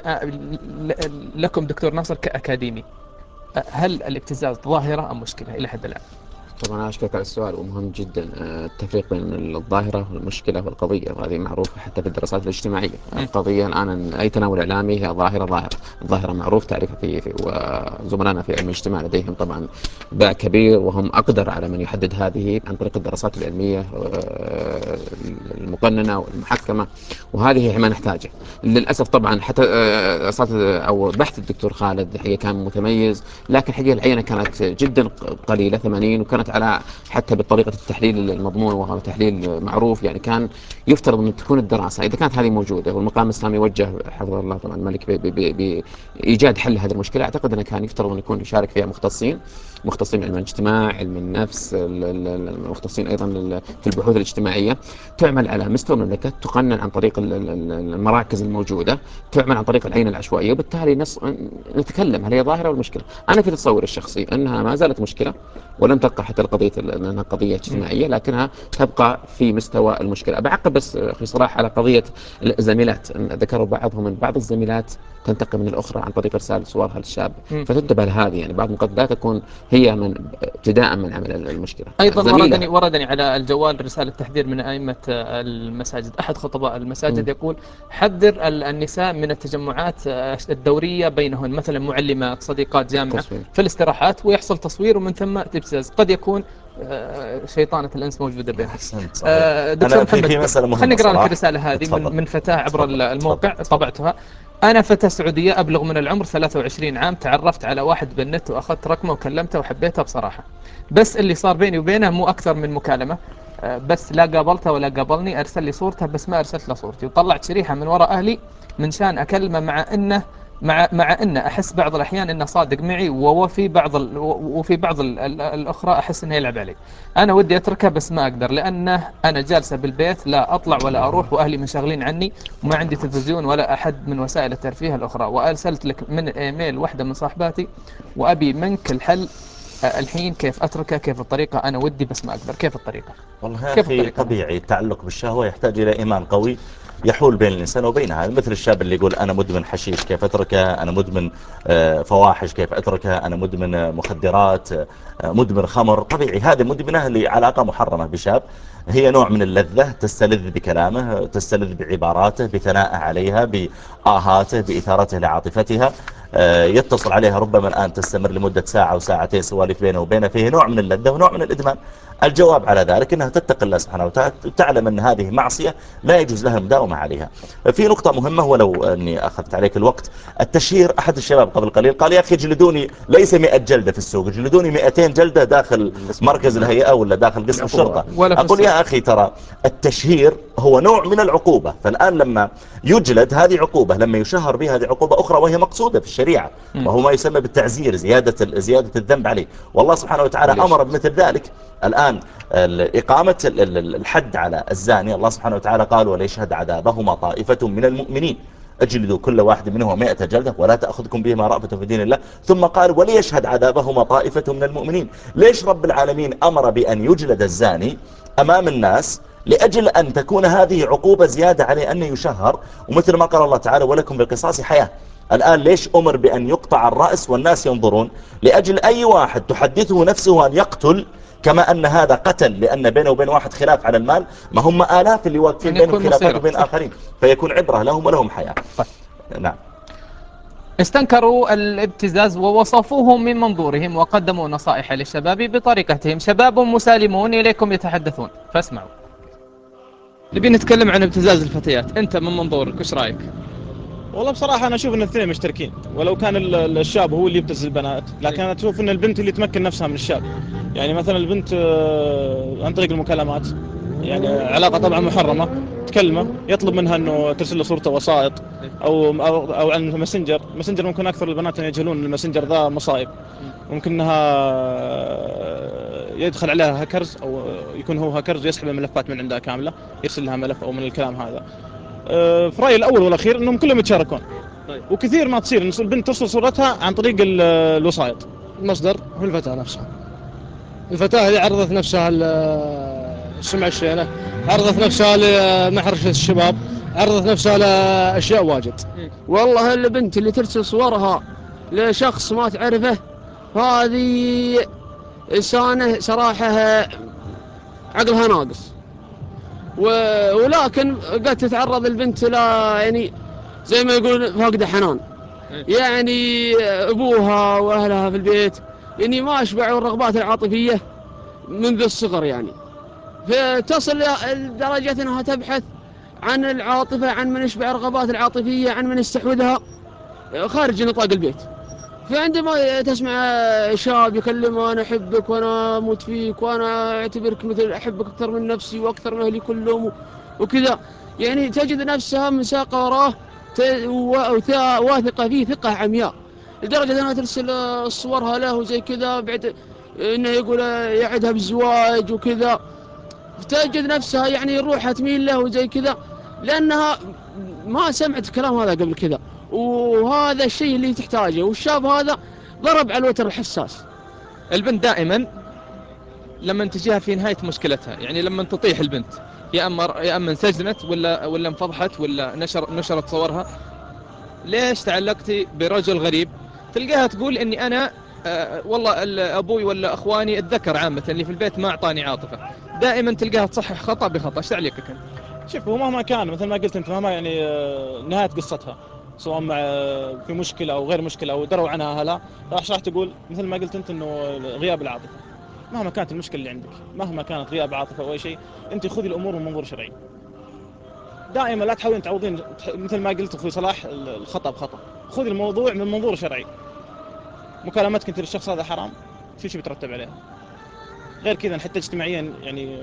لكم دكتور ناصر كأكاديمي، هل الابتزاز ظاهرة أم مشكلة إلى حد الآن؟ طبعا أنا أشكرك على السؤال ومهم جدا. التفريق بين الظاهرة والمشكلة والقضية، وهذه معروفة حتى في الدراسات الاجتماعية. القضية الآن أي تناول إعلامي هي ظاهرة ظاهرة الظاهرة معروف تعرفها في, في وزملائنا في علم الاجتماع لديهم طبعا باع كبير، وهم أقدر على من يحدد هذه عن طريق الدراسات العلمية المقننة والمحكمة، وهذه هي ما نحتاجه. للأسف طبعا حتى أو بحث الدكتور خالد هي كان متميز، لكن حقيقة العينة كانت جدا قليلة ثمانين، وكانت على حتى بطريقة التحليل المضمون وهو تحليل معروف. يعني كان يفترض أن تكون الدراسة إذا كانت هذه موجودة والمقام الإسلامي وجه حفظه الله طبعا الملك بإيجاد حل هذه المشكلة، أعتقد أنه كان يفترض أن يكون يشارك فيها مختصين مختصين علم الاجتماع، علم النفس، المختصين أيضا في البحوث الاجتماعية، تعمل على مستوى المملكة، تقنن عن طريق المراكز الموجودة، تعمل عن طريق العين العشوائية، وبالتالي نص... نتكلم هل هي ظاهرة ولا مشكلة. أنا في تصوري الشخصي أنها ما زالت مشكلة ولم تبقى حتى القضية أنها قضية اجتماعية، لكنها تبقى في مستوى المشكلة. بعقب بس في صراحة على قضية الزميلات، ذكروا بعضهم أن بعض الزميلات تنتقم من الأخرى عن طريق إرسال صورها للشاب، فتنتبه لهذه. يعني بعض قد لا تكون هي من ابتداء من عمل المشكلة. أيضا وردني وردني على الجوال رسالة تحذير من أئمة المساجد. أحد خطباء المساجد م. يقول حذر النساء من التجمعات الدورية بينهن، مثلا معلمات صديقات جامعة تصوير. في الاستراحات، ويحصل تصوير ومن ثم ابتزاز، قد يكون شيطانة الأنس موجودة بينهم. دكتور محمد خليني أقرأ لك الرسالة هذه من, من فتاة عبر الموقع، طبعتها. أنا فتاة سعودية أبلغ من العمر ثلاثة وعشرين عام، تعرفت على واحد بالنت وأخذت رقمه وكلمته وحبيتها بصراحة، بس اللي صار بيني وبينه مو أكثر من مكالمة، بس لا قابلته ولا قابلني، أرسل لي صورته بس ما أرسلت له صورتي، وطلعت شريحة من وراء أهلي من شان أكلمه، مع أنه مع مع أن أحس بعض الأحيان أنه صادق معي، وفي بعض ال وفي بعض ال ال الأخرى أحس أنه يلعب علي. أنا ودي أتركه بس ما أقدر، لأنه أنا جالسة بالبيت لا أطلع ولا أروح، وأهلي منشغلين عني، وما عندي تلفزيون ولا أحد من وسائل الترفيه الأخرى، وأرسلت لك من إيميل واحدة من صاحباتي، وأبي منك الحل الحين، كيف أتركه، كيف الطريقة، أنا ودي بس ما أقدر، كيف الطريقة؟ والله يا أخي طبيعي التعلق بالشهوة يحتاج إلى إيمان قوي يحول بين الإنسان وبينها. مثل الشاب اللي يقول أنا مدمن حشيش كيف أتركه، أنا مدمن فواحش كيف أتركه، أنا مدمن مخدرات، مدمن خمر. طبيعي هذه مدمنة لعلاقة محرمة بشاب، هي نوع من اللذة، تستلذ بكلامه، تستلذ بعباراته، بثنائه عليها، بآهاته، بإثارته لعاطفتها. يتصل عليها ربما الآن تستمر لمدة ساعة أو ساعتين سوالف بينه وبينه، فيه نوع من اللذة ونوع من الإدمان. الجواب على ذلك أنها تتقي الله سبحانه وتعالى، تعلم أن هذه معصية لا يجوز لها المداومة عليها. في نقطة مهمة ولو أني أخذت عليك الوقت، التشهير. أحد الشباب قبل قليل قال يا أخي جلدوني ليس مئة جلدة في السوق، جلدوني مئتين جلدة داخل مركز الهيئة ولا داخل قسم الشرطة. أقول يا أخي ترى التشهير هو نوع من العقوبة، فالآن لما يجلد هذه عقوبة، لما يشهر بها هذه عقوبة أخرى وهي مقصودة في الشريعة، وهو ما يسمى بالتعزير، زيادة زيادة الذنب عليه، والله سبحانه وتعالى أمر بمثل ذلك. الآن إقامة الحد على الزاني، الله سبحانه وتعالى قال وليشهد عذابهما طائفة من المؤمنين، اجلدوا كل واحد منهم مئة جلدة ولا تأخذكم بهما رأفة في دين الله، ثم قال وليشهد عذابهما طائفة من المؤمنين. ليش رب العالمين أمر بأن يجلد الزاني أمام الناس؟ لأجل أن تكون هذه عقوبة زيادة عليه أن يشهر، ومثل ما قال الله تعالى ولكم بالقصاص حياة. الآن ليش أمر بأن يقطع الرأس والناس ينظرون؟ لأجل أي واحد تحدثه نفسه أن يقتل، كما أن هذا قتل لأن بينه وبين واحد خلاف على المال، ما هم آلاف اللي واقفين بينهم خلافات وبين آخرين، فيكون عبرة لهم ولهم حياة. نعم. استنكروا الابتزاز ووصفوه من منظورهم وقدموا نصائح للشباب بطريقتهم. شباب مسالمون إليكم يتحدثون فاسمعوا. نبي نتكلم عن ابتزاز الفتيات، أنت من منظورك وش رأيك؟ والله بصراحة أنا أشوف أن الاثنين مشتركين، ولو كان الشاب هو اللي يبتز البنات، لكن أنا أشوف أن البنت اللي تمكن نفسها من الشاب. يعني مثلا البنت عن طريق المكالمات، يعني علاقة طبعا محرمة، تكلمه يطلب منها أنه ترسل له صورته وسائط أو, أو, أو عن الماسنجر. الماسنجر ممكن أكثر البنات أن يجهلون الماسنجر ذا مصائب، ممكن أنها يدخل عليها هاكرز أو يكون هو هاكرز ويسحب الملفات من عندها كاملة، يرسل لها ملف أو من الكلام هذا. في رأيي الأول والأخير أنهم كلهم يتشاركون. طيب. وكثير ما تصير البنت ترسل صورتها عن طريق الوسائط. المصدر هو الفتاة نفسها. الفتاة اللي عرضت نفسها للسمعة الشينة، عرضت نفسها لمحرشة الشباب، عرضت نفسها لأشياء واجد. والله البنت اللي ترسل صورها لشخص ما تعرفه هذه إنسانة صراحة عقلها ناقص، ولكن قد تتعرض البنت لا يعني زي ما يقول فاقدة حنان، يعني أبوها وأهلها في البيت يعني ما أشبعوا الرغبات العاطفية منذ الصغر، يعني فتصل لدرجة أنها تبحث عن العاطفة، عن من يشبع الرغبات العاطفية، عن من يستحوذها خارج نطاق البيت. فعندما تسمع شاب يكلمه أنا أحبك وأنا أموت فيك وأنا أعتبرك مثل أحبك أكثر من نفسي وأكثر من أهلي كلهم وكذا، يعني تجد نفسها مساقة وراه واثقة فيه ثقة عمياء، لدرجة أنها ترسل صورها له وزي كذا، بعد إنه يقول يعدها بالزواج وكذا، تجد نفسها يعني روحها تميل له وزي كذا، لأنها ما سمعت الكلام هذا قبل كذا، وهذا الشيء اللي تحتاجه. والشاب هذا ضرب على الوتر الحساس. البنت دائما لما تجيها في نهاية مشكلتها، يعني لما تطيح البنت يا أما يا أما انسجنت ولا ولا انفضحت ولا نشر نشرت صورها، ليش تعلقتي برجل غريب؟ تلقاها تقول إني أنا آه والله أبوي ولا أخواني الذكر عامة اللي في البيت ما أعطاني عاطفة. دائما تلقاها تصحح خطأ بخطأ. ايش تعليقك انت؟ شوف، هو مهما كان مثل ما قلت انت، مهما يعني نهاية قصتها سواء مع في مشكلة او غير مشكلة او دروا عنها اهلها، راح راح تقول مثل ما قلت انت انه غياب العاطفة. مهما كانت المشكلة اللي عندك، مهما كانت غياب عاطفة او اي شيء، انت خذي الامور من منظور شرعي. دائما لا تحاولين تعوضين مثل ما قلت اخوي صلاح الخطأ بخطأ، خذي الموضوع من منظور شرعي. مكالمتك انت للشخص هذا حرام، في شيء بيترتب عليها. غير كذا حتى اجتماعيا يعني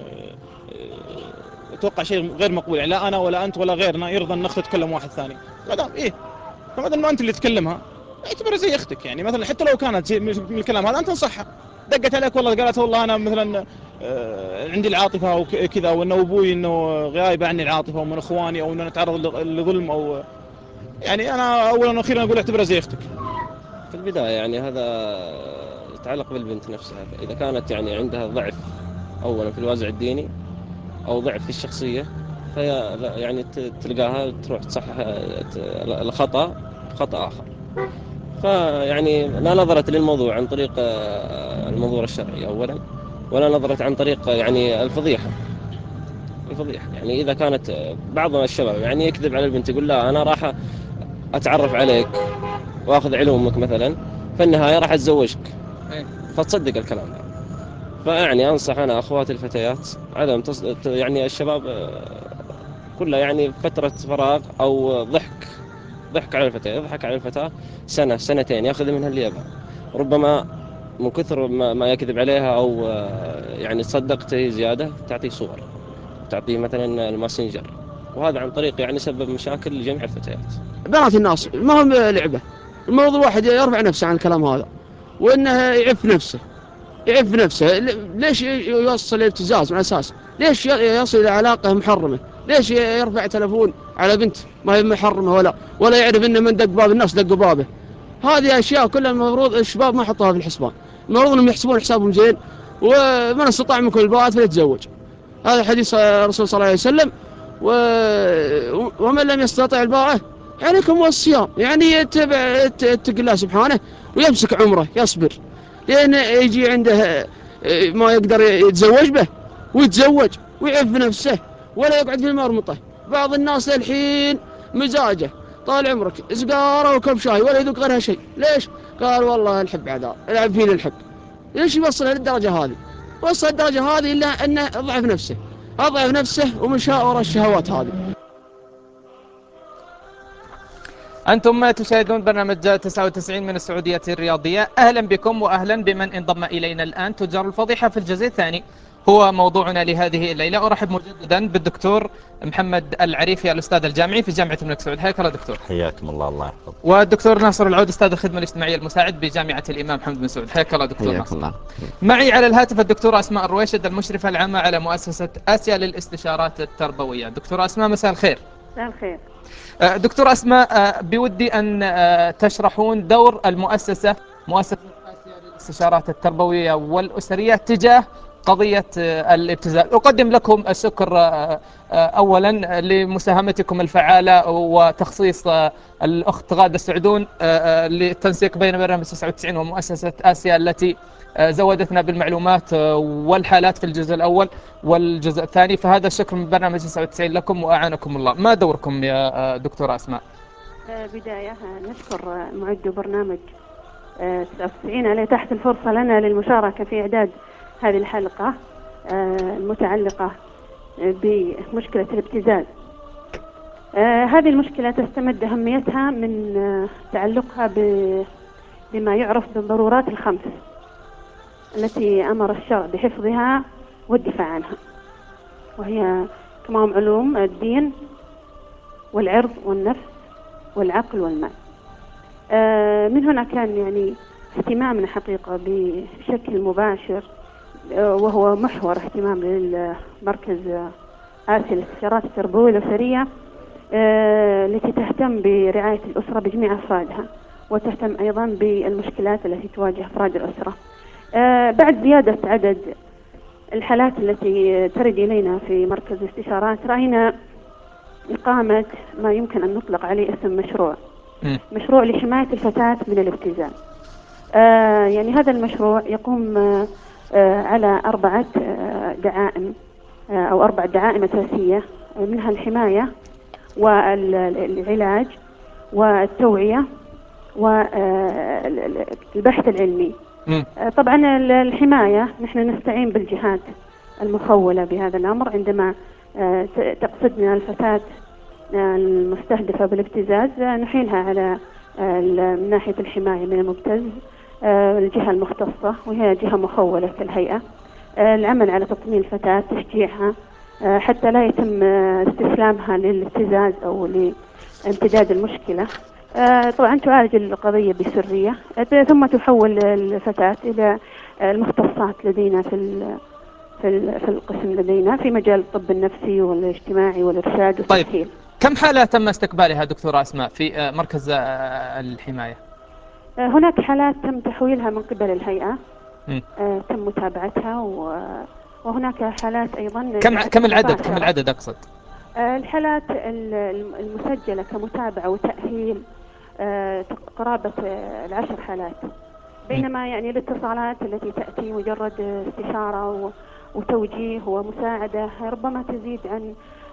اتوقع شيء غير مقبول، يعني لا انا ولا انت ولا غيرنا يرضى ان اختي تكلم واحد ثاني. ما دام ايه فما دام انت اللي تكلمها اعتبرها زي اختك، يعني مثلا حتى لو كانت من الكلام هذا انت تنصحها. دقت عليك والله قالت والله انا مثلا آه عندي العاطفه وكذا، وانه ابوي انه غايب عني العاطفه ومن اخواني، او انه نتعرض لظلم، او يعني انا اولا واخيرا اقول اعتبرها زي اختك. في البدايه يعني هذا يتعلق بالبنت نفسها، اذا كانت يعني عندها ضعف اولا في الوازع الديني او ضعف في الشخصيه، فهي يعني تلقاها تروح تصحح الخطأ خطأ آخر. فيعني لا نظرت للموضوع عن طريق المنظور الشرعي أولا، ولا نظرت عن طريق يعني الفضيحة. الفضيحة يعني إذا كانت بعض الشباب يعني يكذب على البنت، يقول لا أنا راح أتعرف عليك وأخذ علومك مثلا، في النهاية راح أتزوجك، فتصدق الكلام ده. فيعني أنصح أنا أخواتي الفتيات عدم تص... يعني الشباب كلها يعني فترة فراغ أو ضحك ضحك على الفتاة، يضحك على الفتاة سنة سنتين يأخذ منها اللي يبغى، ربما من كثر ما, ما يكذب عليها أو يعني صدقته زيادة تعطيه صور، تعطيه مثلا الماسنجر، وهذا عن طريق يعني سبب مشاكل لجميع الفتيات. بنات الناس ما هم لعبة، الموضوع واحد يرفع نفسه عن الكلام هذا، وإنه يعف نفسه يعف نفسه. ليش يوصل الابتزاز من أساس؟ ليش يصل إلى علاقة محرمة؟ ليش يرفع تلفون على بنت ما هي محرمة ولا ولا يعرف إن من دق باب الناس دق بابه؟ هذه أشياء كلها المفروض الشباب ما يحطوها في الحسبان، المفروض إنهم يحسبون حسابهم زين، ومن استطاع منكم الباءات فليتزوج. هذا حديث الرسول صلى الله عليه وسلم. و... ومن لم يستطع الباءة عليكم والصيام، يعني يتبع اتق الله سبحانه ويمسك عمره يصبر، لأن يجي عنده ما يقدر يتزوج به ويتزوج ويعف نفسه ولا يقعد في المرمطة. بعض الناس الحين مزاجه طال عمرك سجارة وكب شاي ولا يذوق غيرها شيء. ليش؟ قال والله الحب عذاب، العب فيني الحب. ليش يوصل للدرجة هذه؟ وصل الدرجة هذه إلا أنه أضعف نفسه أضعف نفسه ومشاء وراء الشهوات هذه. أنتم تشاهدون برنامج تسعة وتسعين من السعودية الرياضية. أهلا بكم وأهلا بمن انضم إلينا الآن. تجار الفضيحة في الجزء الثاني هو موضوعنا لهذه الليلة. أرحب مجددا بالدكتور محمد العريفي الأستاذ الجامعي في جامعة الملك سعود. حياك الله دكتور. حياكم الله، الله يحفظك. والدكتور ناصر العود أستاذ الخدمة الاجتماعية المساعد بجامعة الإمام محمد بن سعود. حياك الله دكتور ناصر. الله. معي على الهاتف الدكتورة أسماء الرويشد المشرفة العامة على مؤسسة آسيا للاستشارات التربوية. دكتورة أسماء مساء الخير. مساء الخير. دكتور أسماء، بودي أن تشرحون دور المؤسسة مؤسسة آسيا للاستشارات التربوية والأسرية تجاه قضية الابتزاز. أقدم لكم الشكر أولا لمساهمتكم الفعالة وتخصيص الأخت غادة السعدون للتنسيق بين برنامج تسعة وتسعين ومؤسسة آسيا التي زودتنا بالمعلومات والحالات في الجزء الأول والجزء الثاني، فهذا الشكر من برنامج تسعة وتسعين لكم وأعانكم الله. ما دوركم يا دكتورة أسماء؟ بداية نشكر معد برنامج تسعة وتسعين على تحت الفرصة لنا للمشاركة في إعداد هذه الحلقة المتعلقة بمشكلة الابتزاز. هذه المشكلة تستمد أهميتها من تعلقها بما يعرف بالضرورات الخمس التي أمر الشرع بحفظها والدفاع عنها، وهي كما هم علوم الدين والعرض والنفس والعقل والمال. من هنا كان يعني اهتمامنا حقيقة بشكل مباشر، وهو محور اهتمام للمركز آسيا للاستشارات التربوية والأسرية التي تهتم برعاية الأسرة بجميع أفرادها، وتهتم أيضا بالمشكلات التي تواجه أفراد الأسرة. بعد زيادة عدد الحالات التي ترد إلينا في مركز الاستشارات، رأينا إقامة ما يمكن أن نطلق عليه اسم مشروع مشروع لحماية الفتاة من الابتزاز. آه يعني هذا المشروع يقوم آه آه على أربعة آه دعائم آه أو أربع دعائم أساسية، منها الحماية والعلاج والتوعية والبحث العلمي. آه طبعا الحماية نحن نستعين بالجهات المخولة بهذا الأمر عندما آه تقصدنا الفتاة المستهدفة بالابتزاز، نحيلها على من ناحية الحماية من المبتز الجهة المختصة، وهي جهة مخولة كالهيئة. العمل على تطمين الفتاة، تشجيعها حتى لا يتم استسلامها للابتزاز أو لامتداد المشكلة. طبعا تعالج القضية بسرية، ثم تحول الفتاة إلى المختصات لدينا في في في القسم لدينا في مجال الطب النفسي والاجتماعي والإرشاد والتأهيل. طيب، كم حالة تم استقبالها دكتورة أسماء في مركز الحماية؟ هناك حالات تم تحويلها من قبل الهيئة، تم متابعتها، وهناك حالات أيضا. كم كم العدد كم العدد أقصد؟ الحالات المسجلة كمتابعة وتأهيل قرابة العشر حالات، بينما يعني الاتصالات التي تأتي مجرد استشارة وتوجيه ومساعدة ربما تزيد عن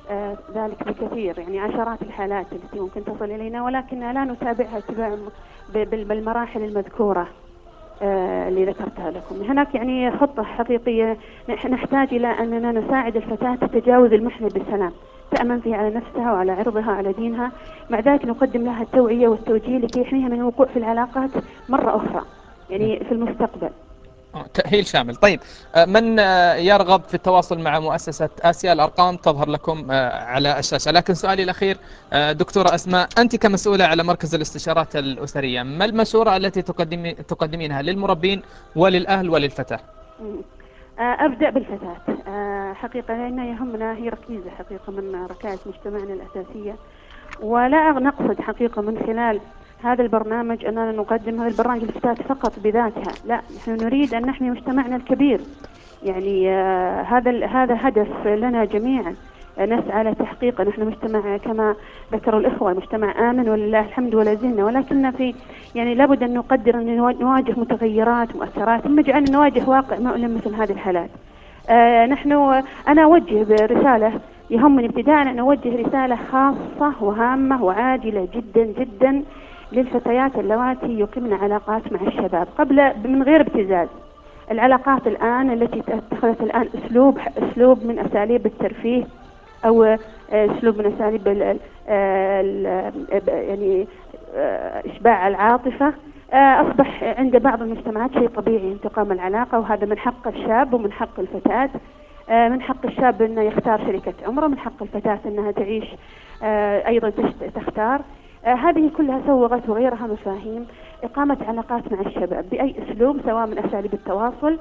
آه، ذلك بكثير، يعني عشرات الحالات التي ممكن تصل إلينا، ولكن لا نتابعها اتباع بالمراحل المذكورة آه، اللي ذكرتها لكم. هناك يعني خطة حقيقية، نحتاج إلى أننا نساعد الفتاة تتجاوز المحنة بسلام، تأمن فيها على نفسها وعلى عرضها وعلى دينها، مع ذلك نقدم لها التوعية والتوجيه لكي يحميها من الوقوع في العلاقات مرة أخرى يعني في المستقبل. تأهيل شامل. طيب من يرغب في التواصل مع مؤسسة آسيا؟ الأرقام تظهر لكم على الشاشة. لكن سؤالي الأخير دكتورة أسماء، أنت كمسؤولة على مركز الاستشارات الأسرية، ما المشورة التي تقدمي تقدمينها للمربين وللأهل وللفتاة؟ أبدأ بالفتاة حقيقة، لأن يهمنا، هي ركيزة حقيقة من ركائز مجتمعنا الأساسية، ولا نقصد حقيقة من خلال هذا البرنامج أننا نقدم هذا البرنامج للفتاة فقط بذاتها، لا، نحن نريد أن نحمي مجتمعنا الكبير. يعني آه هذا هذا هدف لنا جميعا نسعى لتحقيقه. نحن مجتمع كما ذكروا الإخوة مجتمع آمن ولله الحمد ولا زلنا، ولكن في يعني لابد أن نقدر أن نواجه متغيرات مؤثرات، ثم جعلنا نواجه واقع مؤلم مثل هذه الحالات. آه نحن أنا أوجه برسالة، يهمني ابتداء أن أوجه رسالة خاصة وهامة وعاجلة جدا جدا للفتيات اللواتي يقمن علاقات مع الشباب قبل من غير ابتزاز. العلاقات الآن التي اتخذت الآن أسلوب أسلوب من أساليب الترفيه أو أسلوب من أساليب ال ال يعني إشباع العاطفة، أصبح عند بعض المجتمعات شيء طبيعي انتقام العلاقة، وهذا من حق الشاب ومن حق الفتاة. من حق الشاب أنه يختار شريكة عمره، من حق الفتاة أنها تعيش أيضا تختار. هذه كلها سوغت وغيرها مفاهيم إقامة علاقات مع الشباب بأي أسلوب سواء من أساليب التواصل.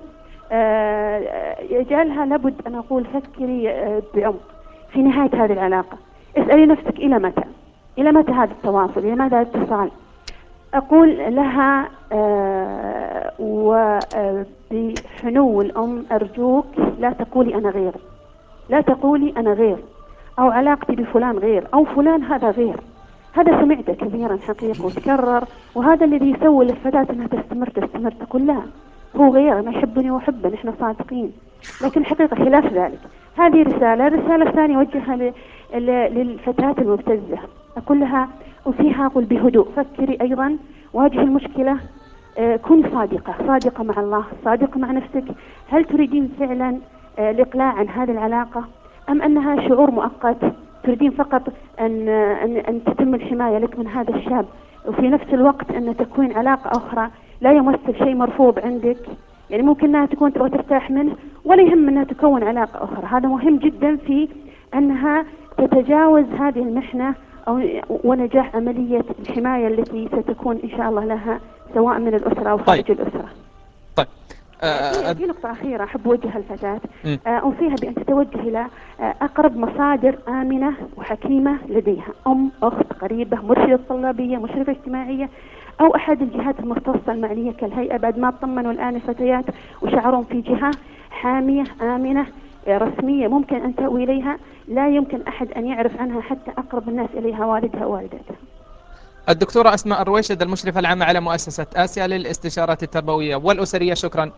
يجعلها لابد أن أقول فكري بعمق في نهاية هذه العلاقة، اسألي نفسك إلى متى إلى متى هذا التواصل، إلى ماذا الاتصال. أقول لها آه وبحنو الأم أرجوك لا تقولي أنا غير، لا تقولي أنا غير، أو علاقتي بفلان غير، أو فلان هذا غير. هذا سمعته كثيرا حقيقة وتكرر، وهذا الذي يسوي للفتاة أنها تستمر تستمر تقول لا هو غير، أنا يحبني وحبه، نحن صادقين، لكن الحقيقة خلاف ذلك. هذه رسالة. الرسالة الثانية وجهها للفتاة المبتزة، أقول لها وفيها أقول بهدوء فكري أيضا، واجه المشكلة، آه كوني صادقة صادقة مع الله، صادقة مع نفسك. هل تريدين فعلا آه الإقلاع عن هذه العلاقة، أم أنها شعور مؤقت تريدين فقط أن, أن, أن تتم الحماية لك من هذا الشاب، وفي نفس الوقت أن تكون علاقة أخرى لا يمثل شيء مرفوض عندك. يعني ممكن أنها تكون تبغى ترتاح منه ولا يهم أنها تكون علاقة أخرى. هذا مهم جدا في أنها تتجاوز هذه المحنة أو ونجاح عملية الحماية التي ستكون إن شاء الله لها سواء من الأسرة أو خارج طيب. الأسرة. طيب آه في نقطة أخيرة أحب أوجهها الفتاة، أوصيها بأن تتوجه إلى أقرب مصادر آمنة وحكيمة لديها، أم، أخت، قريبة، مرشدة طلابية، مشرفة اجتماعية، أو أحد الجهات المختصة المعنية كالهيئة، بعد ما طمنوا الآن الفتيات وشعرهم في جهة حامية آمنة رسمية ممكن أن تأوي إليها، لا يمكن أحد أن يعرف عنها حتى أقرب الناس إليها والدها ووالدتها. الدكتورة أسماء الرويشد المشرفة العامة على مؤسسة آسيا للاستشارات التربوية والأسرية، شكرا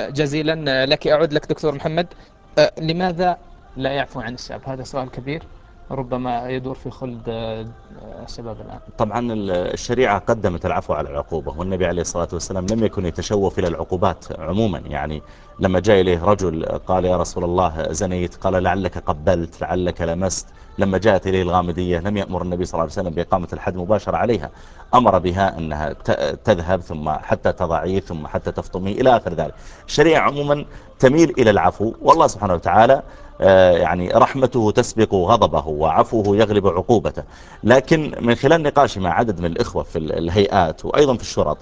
جزيلا لك. أعود لك دكتور محمد، لماذا لا يعفو عن الشاب؟ هذا سؤال كبير ربما يدور في خلد الشباب الآن. طبعا الشريعة قدمت العفو على العقوبة، والنبي عليه الصلاة والسلام لم يكن يتشوف إلى العقوبات عموما. يعني لما جاء إليه رجل قال يا رسول الله زنيت، قال لعلك قبلت، لعلك لمست. لما جاءت إليه الغامدية لم يأمر النبي صلى الله عليه وسلم بإقامة الحد مباشرة عليها، أمر بها أنها تذهب ثم حتى تضعيه ثم حتى تفطميه إلى آخر ذلك. الشريعة عموما تميل إلى العفو، والله سبحانه وتعالى يعني رحمته تسبق غضبه وعفوه يغلب عقوبته. لكن من خلال نقاشي مع عدد من الإخوة في الهيئات وأيضا في الشرط،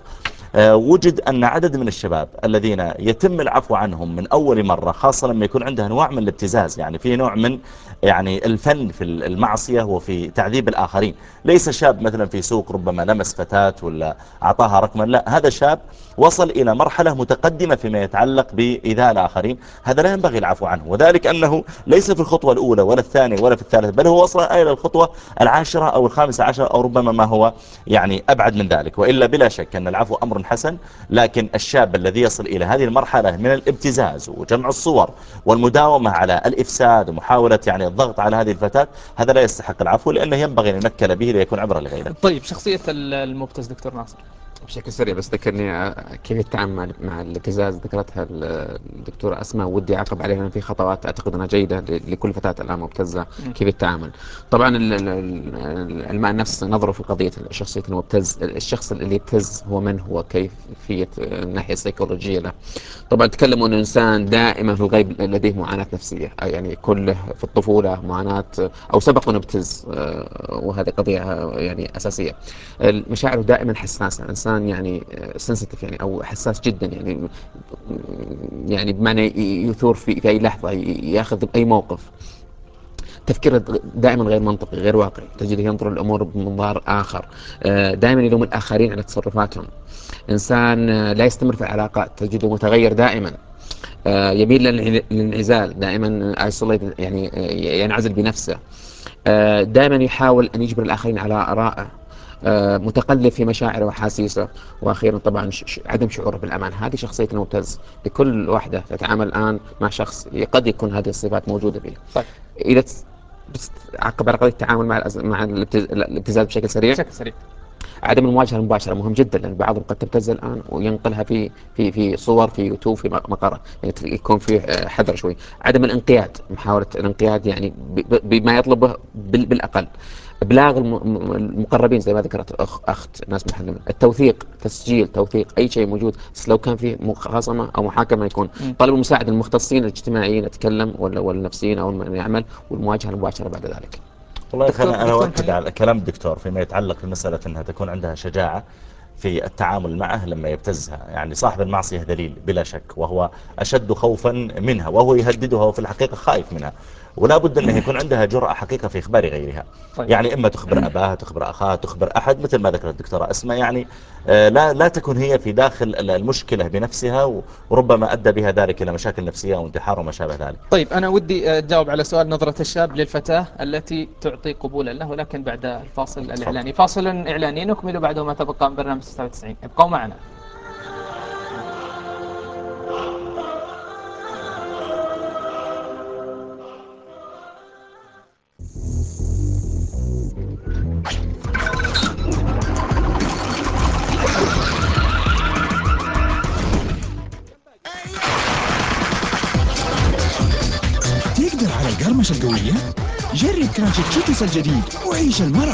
وجد أن عدد من الشباب الذين يتم العفو عنهم من أول مرة، خاصة لما يكون عنده نوع من الابتزاز، يعني في نوع من يعني الفن في المعصية وفي تعذيب الآخرين. ليس شاب مثلا في سوق ربما لمس فتاة ولا أعطاها رقما، لا، هذا شاب وصل إلى مرحلة متقدمة فيما يتعلق بإيذاء الآخرين. هذا لا ينبغي العفو عنه، وذلك أنه ليس في الخطوة الأولى ولا الثانية ولا في الثالثة، بل هو وصل إلى الخطوة العاشرة أو الخامسة عشر أو ربما ما هو يعني أبعد من ذلك. وإلا بلا شك أن العفو أمر أمر حسن، لكن الشاب الذي يصل إلى هذه المرحلة من الابتزاز وجمع الصور والمداومة على الإفساد ومحاولة يعني الضغط على هذه الفتاة، هذا لا يستحق العفو، لأنه ينبغي أن ينكل به ليكون عبرة لغيره. طيب شخصية المبتز دكتور ناصر بشكل سريع بس ذكرني كيف التعامل مع الابتزاز، ذكرتها الدكتورة أسماء، ودي أعقب عليها في خطوات أعتقد أنها جيدة لكل فتاة الآن مبتزة كيف التعامل. طبعا علماء النفس نظروا في قضية شخصية المبتز، الشخص اللي يبتز هو من هو، كيفية الناحية السيكولوجية له. طبعا تكلموا أن الإنسان دائما في الغيب لديه معاناة نفسية، يعني كله في الطفولة معاناة أو سبق نبتز، وهذه قضية يعني أساسية. المشاعر دائما حساسة، الإنسان يعني سنسيتيف يعني أو حساس جدا، يعني يعني بمعنى يثور في, في أي لحظة، يأخذ أي موقف. تفكيره دائما غير منطقي غير واقعي، تجده ينظر الأمور بمنظار آخر، دائما يلوم الآخرين على تصرفاتهم. إنسان لا يستمر في العلاقات، تجده متغير دائما، يميل للانعزال دائما، يعني ينعزل بنفسه، دائما يحاول أن يجبر الآخرين على آرائه، متقلب في مشاعره وحاسيسه، واخيرا طبعا عدم شعوره بالامان. هذه شخصيه المبتز لكل واحده تتعامل الان مع شخص قد يكون هذه الصفات موجوده فيه. طيب اذا عقب على قضيه التعامل مع مع الابتزاز بشكل سريع بشكل سريع عدم المواجهه المباشره مهم جدا، لان بعضهم قد تبتز الان وينقلها في في في صور في يوتيوب في مقره، يعني يكون في حذر شوي. عدم الانقياد، محاوله الانقياد يعني بما يطلبه بالاقل. ابلاغ المقربين زي ما ذكرت الاخ اخت ناس محلمه، التوثيق، تسجيل توثيق اي شيء موجود، بس لو كان في مخاصمه او محاكمه يكون طلب المساعده المختصين الاجتماعيين اتكلم ولا والنفسيين او من يعمل، والمواجهه المباشره بعد ذلك. والله يا أخي أنا أؤكد على كلام الدكتور فيما يتعلق بمسألة أنها تكون عندها شجاعة في التعامل معه لما يبتزها. يعني صاحب المعصية ذليل بلا شك، وهو أشد خوفا منها، وهو يهددها وفي الحقيقة خايف منها، ولا بد أنه يكون عندها جرأة حقيقة في إخبار غيرها. طيب. يعني إما تخبر أباها، تخبر أخاها، تخبر أحد، مثل ما ذكرت الدكتورة أسماء، يعني آه لا لا تكون هي في داخل المشكلة بنفسها، وربما أدى بها ذلك إلى مشاكل نفسية وانتحار وما شابه ذلك. طيب أنا ودي أجاوب على سؤال نظرة الشاب للفتاة التي تعطي قبولا له، ولكن بعد الفاصل الإعلاني. فاصل إعلاني نكمل بعده ما تبقى من برنامج ستة وتسعين. ابقوا معنا. تقدر على القرمشة القوية؟ جرب كرانشي تشيتوس الجديد وعيش المرح.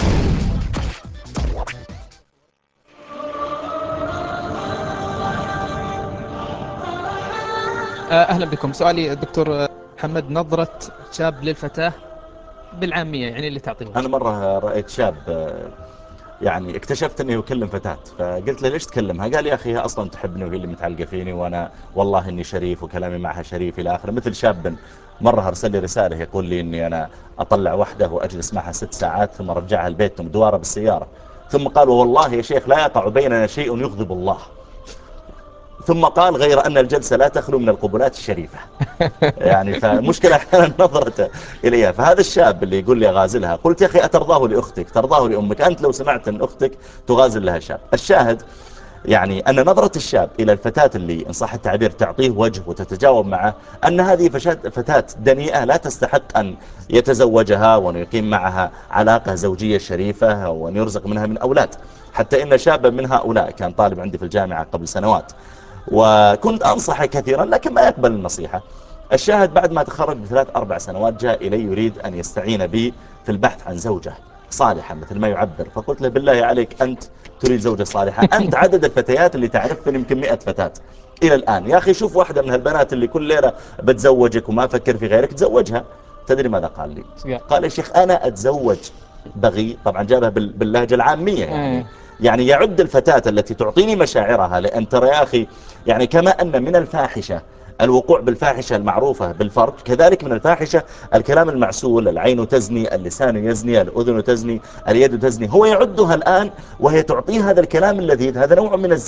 أهلا بكم. سؤالي الدكتور محمد، نظرة شاب للفتاة بالعامية يعني اللي تعطيه. أنا مرة رأيت شاب يعني اكتشفت انه يكلم فتاة، فقلت له ليش تكلمها؟ قال يا اخي هي اصلا تحبني وهي اللي متعلقة فيني، وانا والله اني شريف وكلامي معها شريف الى اخره. مثل شاب مرة ارسل لي رسالة يقول لي اني انا اطلع وحده واجلس معها ست ساعات ثم ارجعها البيت مدوارة بالسيارة، ثم قال والله يا شيخ لا يقع بيننا شيء يغضب الله، ثم قال غير أن الجلسة لا تخلو من القبلات الشريفة. يعني فالمشكلة أحيانا نظرته إليها. فهذا الشاب اللي يقول لي غازلها، قلت يا أخي أترضاه لأختك، ترضاه لأمك، أنت لو سمعت أن أختك تغازل لها شاب. الشاهد يعني أن نظرة الشاب إلى الفتاة اللي إن صح التعبير تعطيه وجه وتتجاوب معه، أن هذه فتاة دنيئة لا تستحق أن يتزوجها وأن يقيم معها علاقة زوجية شريفة وأن يرزق منها من أولاد. حتى إن شابا من هؤلاء كان طالب عندي في الجامعة قبل سنوات، وكنت أنصحه كثيرا لكن ما يقبل النصيحة. الشاهد بعد ما تخرج بثلاث أربع سنوات جاء إلي يريد أن يستعين بي في البحث عن زوجة صالحة مثل ما يعبر. فقلت له بالله عليك أنت تريد زوجة صالحة؟ أنت عدد الفتيات اللي تعرفهم يمكن مئة فتاة إلى الآن. يا أخي شوف واحدة من هالبنات اللي كل ليلة بتزوجك وما أفكر في غيرك تزوجها. تدري ماذا قال لي؟ قال يا شيخ أنا أتزوج بغي، طبعا جابها باللهجة العامية يعني يعني يعد الفتاة التي تعطيني مشاعرها، لأن ترى يا أخي يعني كما أن من الفاحشة الوقوع بالفاحشة المعروفة بالفرج، كذلك من الفاحشة الكلام المعسول، العين تزني، اللسان يزني، الأذن تزني، اليد تزني. هو يعدها الآن وهي تعطيه هذا الكلام اللذيذ، هذا نوع من الزنا.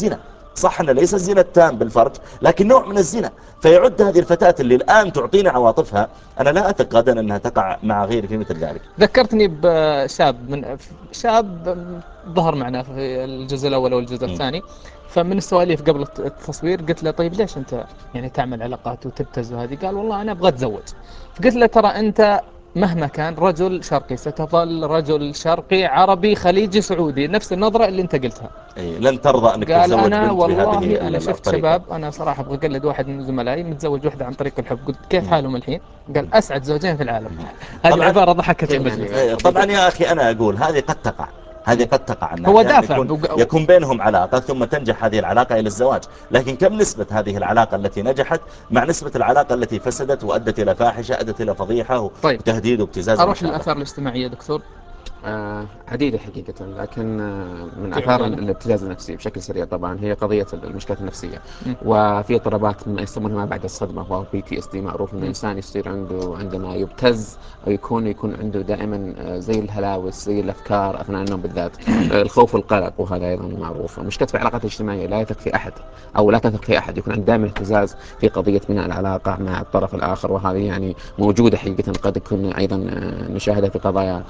صح أنه ليس الزنا التام بالفرج لكن نوع من الزنا. فيعد هذه الفتاة اللي الآن تعطينا عواطفها، أنا لا أثق غدا أنها تقع مع غيري في مثل ذلك. ذكرتني بشاب من شاب ظهر معنا في الجزء الأول والجزء الثاني، فمن السواليف قبل التصوير قلت له طيب ليش أنت يعني تعمل علاقات وتبتز وهذه؟ قال والله أنا أبغى أتزوج. فقلت له ترى أنت مهما كان رجل شرقي ستظل رجل شرقي عربي خليجي سعودي، نفس النظرة اللي أنت قلتها. أي لن ترضى أنك قال تتزوج أنا بنت والله بهذه أنا شفت الطريقة. شباب أنا صراحة أبغى أقلد واحد من زملائي متزوج واحدة عن طريق الحب. قلت كيف حالهم الحين؟ قال أسعد زوجين في العالم. هذه العبارة ضحكت المجلس. طبعا يا أخي أنا أقول هذه قد تقع، هذه قد تقع أنها هو يعني دافع يكون, يكون بينهم علاقة ثم تنجح هذه العلاقة إلى الزواج، لكن كم نسبة هذه العلاقة التي نجحت مع نسبة العلاقة التي فسدت وأدت إلى فاحشة، أدت إلى فضيحة طيب. وتهديد وابتزاز. أروح للآثار الاجتماعية دكتور. آه عديدة حقيقة، لكن آه من آثار الابتزاز النفسي بشكل سريع طبعا هي قضية المشكلات النفسية، م. وفي اضطرابات يسمونها ما بعد الصدمة وهو بي تي اس دي. معروف إن الإنسان يصير عنده عندما يبتز أو يكون يكون عنده دائما آه زي الهلاوس زي الأفكار أثناء النوم بالذات، آه الخوف والقلق، وهذا أيضا معروف. مشكلة في العلاقات الاجتماعية لا يثق في أحد أو لا تثق في أحد، يكون عنده دائما اهتزاز في قضية بناء العلاقة مع الطرف الآخر، وهذه يعني موجودة حقيقة. قد يكون أيضا آه نشاهدها في قضايا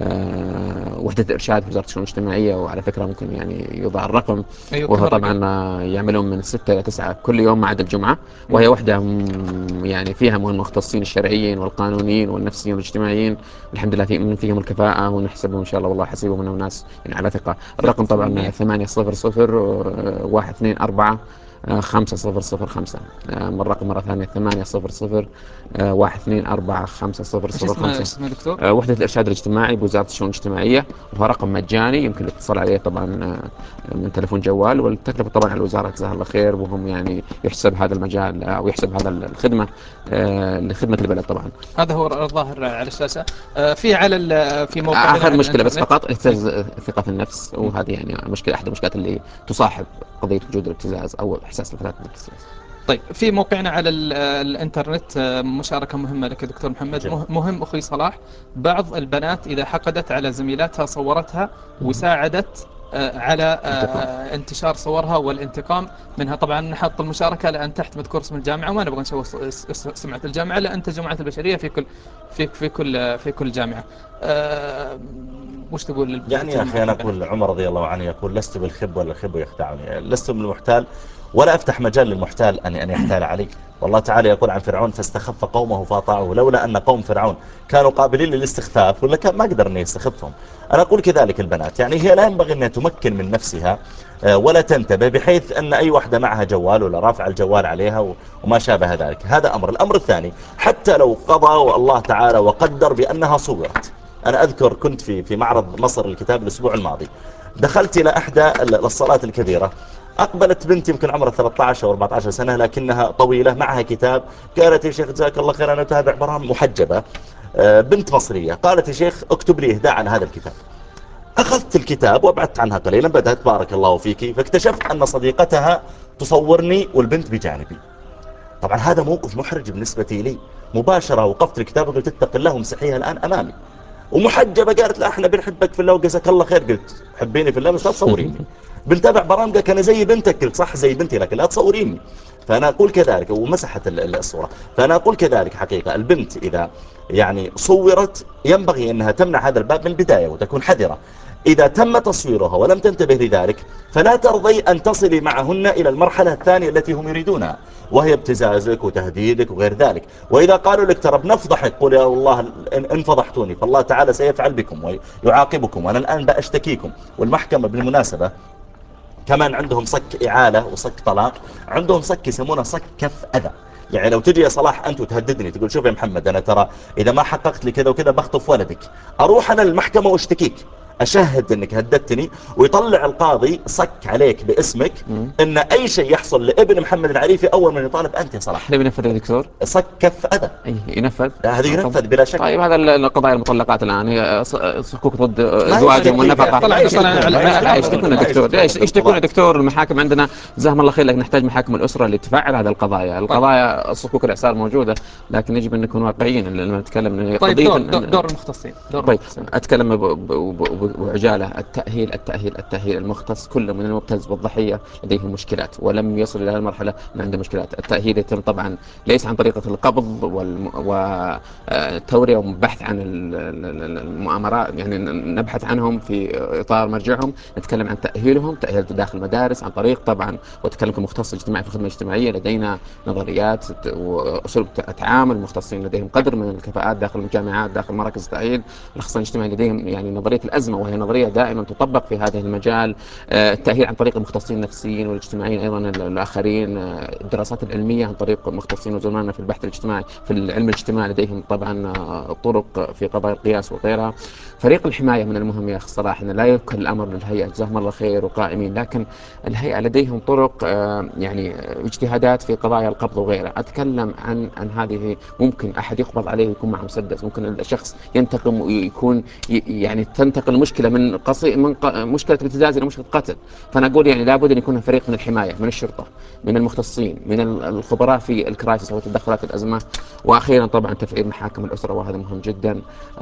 آه وحدة إرشاد في وزارة الشؤون الاجتماعية، وعلى فكرة ممكن يعني يوضع الرقم. أيوة وهو طبعا يعملون من ستة إلى تسعة كل يوم ما عدا الجمعة، وهي وحدة يعني فيها من المختصين الشرعيين والقانونيين والنفسيين والاجتماعيين، الحمد لله في من فيهم الكفاءة ونحسبهم إن شاء الله والله حسيبهم منهم ناس يعني على ثقة. الرقم طبعا ثمانية صفر صفر واحد اثنين أربعة خمسة صفر صفر خمسة. الرقم مرة ثانية ثمانية صفر صفر واحد اثنين أربعة خمسة صفر صفر خمسة. اسمه دكتور؟ وحدة الإرشاد الاجتماعي بوزارة الشؤون الاجتماعية، وهو رقم مجاني يمكن الاتصال عليه طبعا من تلفون جوال، والتكلفة طبعا على الوزارة جزاها الله خير، وهم يعني يحسب هذا المجال أو يحسب هذا الخدمة لخدمة البلد طبعا. هذا هو الظاهر على الشاشة. في على في موقع آخر مشكلة بس فقط اهتزاز ثقة النفس، وهذه يعني مشكلة أحد المشكلات اللي تصاحب قضية وجود الابتزاز أو إحساس الفتاة بالابتزاز. طيب في موقعنا على الانترنت مشاركة مهمة لك دكتور محمد. مهم أخي صلاح، بعض البنات إذا حقدت على زميلاتها صورتها وساعدت على انتشار صورها والانتقام منها. طبعا نحط المشاركة لأن تحت مذكور اسم الجامعة، وما نبغى نشوه سمعة الجامعة لأن أنت جماعة البشرية في كل في في كل في كل جامعة. أه وش تقول يعني يا أخي أنا أقول عمر رضي الله عنه يقول لست بالخب ولا الخب يخدعني، لست من المحتال ولا أفتح مجال للمحتال أن أن يحتال علي. والله تعالى يقول عن فرعون فاستخف قومه فاطاعوه، لولا أن قوم فرعون كانوا قابلين للاستخفاف ولا كان ما قدر أن يستخفهم. أنا أقول كذلك البنات، يعني هي لا ينبغي أن تمكن من نفسها ولا تنتبه بحيث أن أي واحدة معها جوال ولا رافع الجوال عليها وما شابه ذلك. هذا أمر. الأمر الثاني، حتى لو قضى الله تعالى وقدر بأنها صورت. أنا أذكر كنت في في معرض مصر الكتاب الأسبوع الماضي، دخلت إلى إحدى الصالات الكبيرة، أقبلت بنت يمكن عمرها ثلاثة عشر أو أربعة عشر سنة لكنها طويلة معها كتاب، قالت يا شيخ جزاك الله خير أنا أتابع برامج، محجبة بنت مصرية، قالت يا شيخ اكتب لي إهداء عن هذا الكتاب. أخذت الكتاب وابعدت عنها قليلا، بدأت بارك الله فيك، فاكتشفت أن صديقتها تصورني والبنت بجانبي. طبعا هذا موقف محرج بالنسبة لي، مباشرة وقفت الكتاب وقلت اتق الله ومسحيها الآن أمامي. ومحجبة قالت لا احنا بنحبك في الله وجزاك الله خير، قلت حبيني في الله بس لا تصوريني. بنتابع برامجك انا زي بنتك، قلت صح زي بنتي لكن لا تصوريني. فانا اقول كذلك، ومسحت الصورة. فانا اقول كذلك حقيقة البنت اذا يعني صورت ينبغي انها تمنع هذا الباب من البداية وتكون حذرة. إذا تم تصويرها ولم تنتبه لذلك فلا ترضي أن تصلي معهن إلى المرحلة الثانية التي هم يريدونها، وهي ابتزازك وتهديدك وغير ذلك. وإذا قالوا لك ترى بنفضحك، قل يا الله إن فضحتوني فالله تعالى سيفعل بكم ويعاقبكم، وأنا الآن بأشتكيكم. والمحكمة بالمناسبة كمان عندهم صك إعالة وصك طلاق، عندهم صك يسمونه صك كف أذى. يعني لو تجي يا صلاح أنت وتهددني تقول شوف يا محمد أنا ترى إذا ما حققت لي كذا وكذا بخطف ولدك، أروح أنا للمحكمة واشتكيك، أشهد أنك هددتني، ويطلع القاضي صك عليك باسمك م. أن أي شيء يحصل لابن محمد العريفي أول من يطالب أنت يا صلاح. ليه بينفذ يا دكتور؟ صك كف أذى. أي ينفذ؟ هذا ينفذ بلا شك. طيب هذا القضايا المطلقات الآن هي صكوك ضد زواجهم والنفقة. لا يشتكون يا دكتور، ليش يشتكون يا دكتور؟ المحاكم عندنا جزاهم الله خير، لكن نحتاج محاكم الأسرة اللي تفعل هذه القضايا. القضايا الصكوك الإعسار موجودة، لكن يجب أن نكون واقعيين لما نتكلم. طيب دور, دور المختصين. طيب أتكلم وعجالة. التأهيل التأهيل التأهيل المختص كله من المبتز والضحية لديه مشكلات ولم يصل إلى المرحلة أن عنده مشكلات. التأهيل يتم طبعا ليس عن طريقة القبض والتورية والبحث عن المؤامرات، يعني نبحث عنهم في إطار مرجعهم، نتكلم عن تأهيلهم، تأهيل داخل المدارس عن طريق طبعا، وتكلم كمختص اجتماعي في الخدمة الاجتماعية لدينا نظريات وأسلوب تعامل، المختصين لديهم قدر من الكفاءات داخل الجامعات داخل مراكز التأهيل. الأخصائيين الاجتماعيين لديهم يعني نظرية الأزمة، وهي نظرية دائما تطبق في هذا المجال. التأهيل عن طريق المختصين النفسيين والاجتماعيين أيضا الآخرين، الدراسات العلمية عن طريق المختصين وزملائنا في البحث الاجتماعي في العلم الاجتماعي لديهم طبعا طرق في قضايا القياس وغيرها. فريق الحماية من المهم يا أخي الصراحة أن لا يوكل الأمر للهيئة، جزاهم الله خير وقائمين، لكن الهيئة لديهم طرق يعني اجتهادات في قضايا القبض وغيرها. أتكلم عن عن هذه، ممكن أحد يقبض عليه ويكون معه مسدس، ممكن الشخص ينتقم ويكون يعني تنتقل المشكلة من قصي من ق... مشكلة ابتزاز إلى مشكلة قتل. فأنا أقول يعني لابد أن يكون فريق من الحماية، من الشرطة، من المختصين، من الخبراء في الكرايسيس أو تدخلات الأزمة، وأخيرا طبعا تفعيل محاكم الأسرة، وهذا مهم جدا.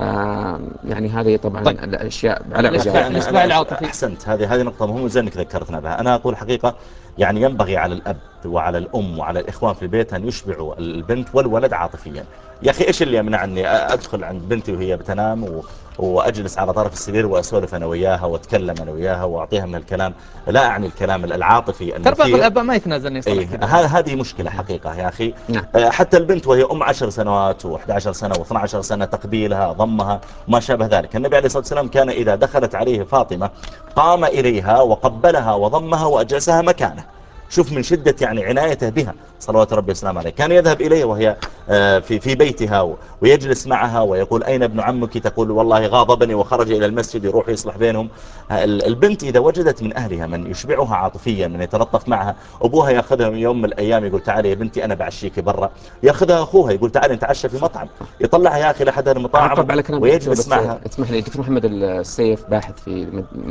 آه يعني هذه طبعا طيب. الأشياء على الإشباع العاطفي. أحسنت، هذه هذه نقطة مهمة زين إنك ذكرتنا بها. أنا أقول حقيقة يعني ينبغي على الأب وعلى الأم وعلى الإخوان في البيت أن يشبعوا البنت والولد عاطفيا. يا أخي إيش اللي يمنعني أدخل عند بنتي وهي بتنام و... وأجلس على طرف السرير وأسولف أنا وياها وأتكلم أنا وياها وأعطيها من الكلام، لا أعني الكلام العاطفي ترى بعض الآباء ما يتنازلني صراحة. إيه هذه مشكلة حقيقة يا أخي. نعم. حتى البنت وهي أم عشر سنوات وأحد عشر سنة واثنى عشر سنة تقبيلها ضمها وما شابه ذلك. النبي عليه الصلاة والسلام كان إذا دخلت عليه فاطمة قام إليها وقبلها وضمها وأجلسها مكانه. شوف من شدة يعني عنايته بها صلوات ربي والسلام عليه. كان يذهب إليه وهي في في بيتها ويجلس معها ويقول أين ابن عمك؟ تقول والله غاضبني وخرج إلى المسجد، يروح يصلح بينهم. البنت إذا وجدت من أهلها من يشبعها عاطفيا، من يتلطف معها، أبوها يأخذها من يوم من الأيام يقول تعالي يا بنتي أنا بعشيك برا، يأخذها أخوها يقول تعالي نتعشى في مطعم، يطلعها يا أخي لحد المطاعم ويجلس معها. اسمح لي دكتور محمد السيف باحث في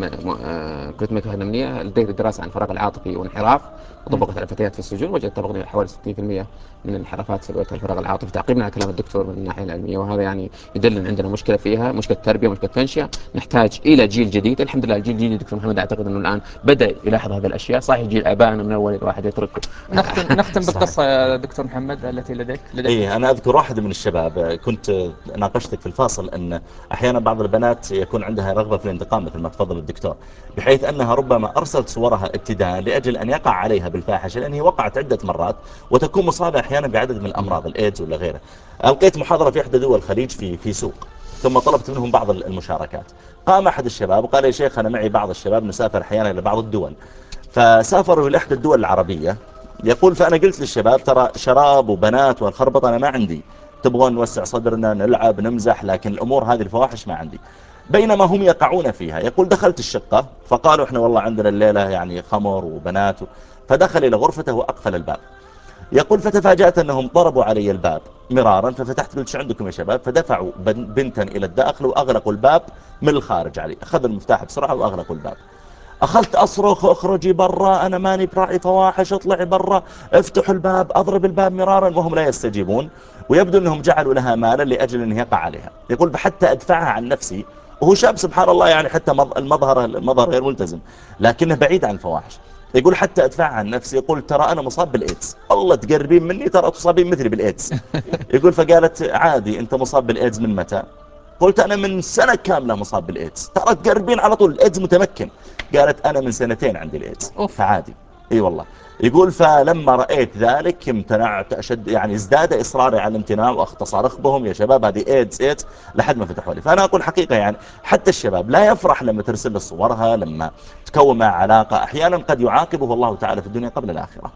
كلية الملكة الأمنية، لديه دراسة عن الفراغ العاطفي وانحراف وطبقت على الفتيات في السجون، وجدت تقريبا حوالي ستين بالمئة من الانحرافات في الفراغ العاطفي. تعقيبنا على كلام الدكتور من الناحية العلمية، وهذا يعني يدل ان عندنا مشكلة فيها، مشكلة تربية، مشكلة تنشئة، نحتاج إلى جيل جديد. الحمد لله الجيل الجديد دكتور محمد أعتقد أنه الآن بدأ يلاحظ هذه الأشياء. صحيح جيل آبائنا من أول الواحد يترك. نختم نختم بالقصة يا دكتور محمد التي لديك. لديك. إيه أنا أذكر واحد من الشباب كنت ناقشتك في الفاصل أن أحيانا بعض البنات يكون عندها رغبة في الانتقام مثل ما تفضل الدكتور، بحيث أنها ربما أرسلت صورها ابتداء لأجل أن يقع عليها بالفاحشة، لأن هي وقعت عدة مرات وتكون مصابة أحيانا بعدد من الأمراض الإيدز ولا غيره. ألقيت محاضرة في إحدى دول الخليج في في سوق، ثم طلبت منهم بعض المشاركات. قام أحد الشباب وقال يا شيخ أنا معي بعض الشباب نسافر أحيانا إلى بعض الدول، فسافروا إلى إحدى الدول العربية. يقول فأنا قلت للشباب ترى شراب وبنات والخربطة أنا ما عندي، تبغون نوسع صدرنا نلعب نمزح، لكن الأمور هذه الفواحش ما عندي. بينما هم يقعون فيها. يقول دخلت الشقة فقالوا احنا والله عندنا الليلة يعني خمر وبنات و... فدخل إلى غرفته وأقفل الباب. يقول فتفاجأت أنهم ضربوا علي الباب مرارا، ففتحت قلت شو عندكم يا شباب؟ فدفعوا بنتا إلى الداخل وأغلقوا الباب من الخارج علي. أخذ المفتاح بسرعة وأغلقوا الباب. أخذت أصرخ اخرجي برا، أنا ماني براعي فواحش، اطلعي برا، افتحوا الباب، أضرب الباب مرارا وهم لا يستجيبون. ويبدو أنهم جعلوا لها مالا لأجل أن يقع عليها. يقول حتى أدفعها عن نفسي، وهو شاب سبحان الله يعني حتى المظهر المظهر غير ملتزم لكنه بعيد عن الفواحش. يقول حتى أدفعها عن نفسي، يقول ترى أنا مصاب بالإيدز، الله تقربين مني ترى تصابين مثلي بالإيدز. يقول فقالت عادي أنت مصاب بالإيدز من متى؟ قلت أنا من سنة كاملة مصاب بالإيدز. ترى تقربين على طول الإيدز متمكن. قالت أنا من سنتين عندي الإيدز فعادي. اي والله. يقول فلما رأيت ذلك امتنعت أشد، يعني ازداد إصراري على الامتناع واختصار أخبهم يا شباب هذه إيدز إيدز لحد ما فتحوا لي. فأنا أقول حقيقة يعني حتى الشباب لا يفرح لما ترسل له صورها، لما تكون مع علاقة، أحيانا قد يعاقبه الله تعالى في الدنيا قبل الآخرة.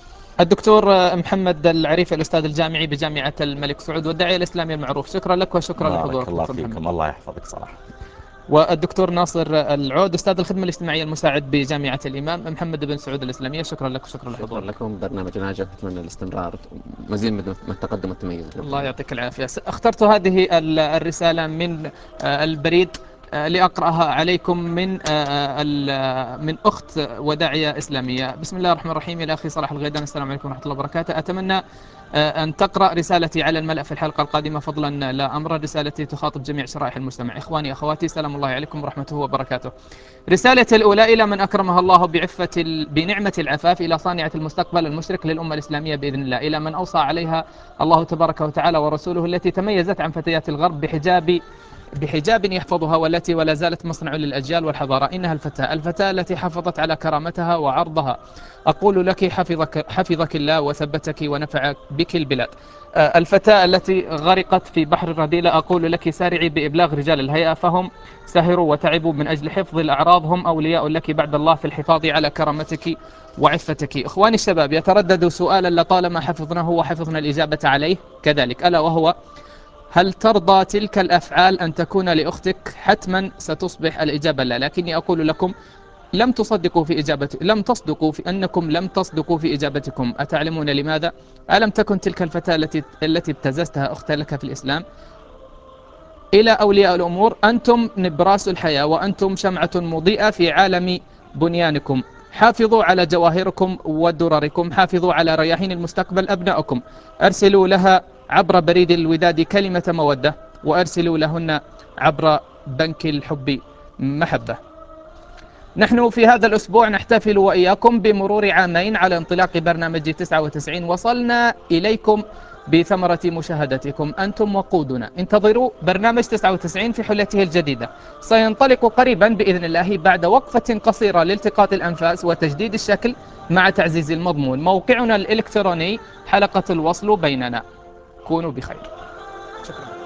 الدكتور محمد العريفي الأستاذ الجامعي بجامعة الملك سعود والداعية الإسلامي المعروف، شكرا لك وشكرا لحضورك. بارك الله فيكم، الله يحفظك صراحة. والدكتور ناصر العود أستاذ الخدمة الاجتماعية المساعد بجامعة الإمام محمد بن سعود الإسلامية، شكرا لك وشكرا لحضورك. شكرا لكم، برنامج ناجح، أتمنى الاستمرار مزيد من التقدم والتميز. الله يعطيك العافية. اخترت هذه الرسالة من البريد لأقرأها عليكم من من أخت وداعية إسلامية. بسم الله الرحمن الرحيم. إلى أخي صلاح الغيدان، السلام عليكم ورحمة الله وبركاته. أتمنى أن تقرأ رسالتي على الملأ في الحلقة القادمة فضلا لا أمر. رسالتي تخاطب جميع شرائح المجتمع. إخواني أخواتي، سلام الله عليكم ورحمته وبركاته. رسالة الأولى إلى من أكرمها الله بعفة ال... بنعمة العفاف، إلى صانعة المستقبل المشرق للأمة الإسلامية بإذن الله، إلى من أوصى عليها الله تبارك وتعالى ورسوله، التي تميزت عن فتيات الغرب بحجاب بحجاب يحفظها، والتي ولا زالت مصنع للأجيال والحضارة. إنها الفتاة الفتاة التي حافظت على كرامتها وعرضها. أقول لك حفظك, حفظك الله وثبتك ونفع بك البلاد. الفتاة التي غرقت في بحر الرذيلة، أقول لك سارعي بإبلاغ رجال الهيئة، فهم سهروا وتعبوا من أجل حفظ الأعراض، هم أولياء لك بعد الله في الحفاظ على كرامتك وعفتك. إخواني الشباب، يتردد سؤالا لطالما حفظناه وحفظنا الإجابة عليه كذلك، ألا وهو: هل ترضى تلك الأفعال أن تكون لأختك؟ حتما ستصبح الإجابة لا، لكني أقول لكم لم تصدقوا في إجابتكم، لم تصدقوا في أنكم لم تصدقوا في إجابتكم. أتعلمون لماذا؟ ألم تكن تلك الفتاة التي التي ابتززتها أختا لك في الإسلام؟ إلى أولياء الأمور، أنتم نبراس الحياة، وأنتم شمعة مضيئة في عالم بنيانكم. حافظوا على جواهركم ودرركم، حافظوا على رياحين المستقبل أبنائكم. أرسلوا لها عبر بريد الوداد كلمة مودة، وأرسلوا لهن عبر بنك الحب محبة. نحن في هذا الأسبوع نحتفل وإياكم بمرور عامين على انطلاق برنامج تسعة وتسعين. وصلنا إليكم بثمرة مشاهدتكم، أنتم وقودنا. انتظروا برنامج تسعة وتسعين في حلته الجديدة، سينطلق قريبا بإذن الله بعد وقفة قصيرة لالتقاط الأنفاس وتجديد الشكل مع تعزيز المضمون. موقعنا الإلكتروني حلقة الوصل بيننا. كونوا بخير. شكرا.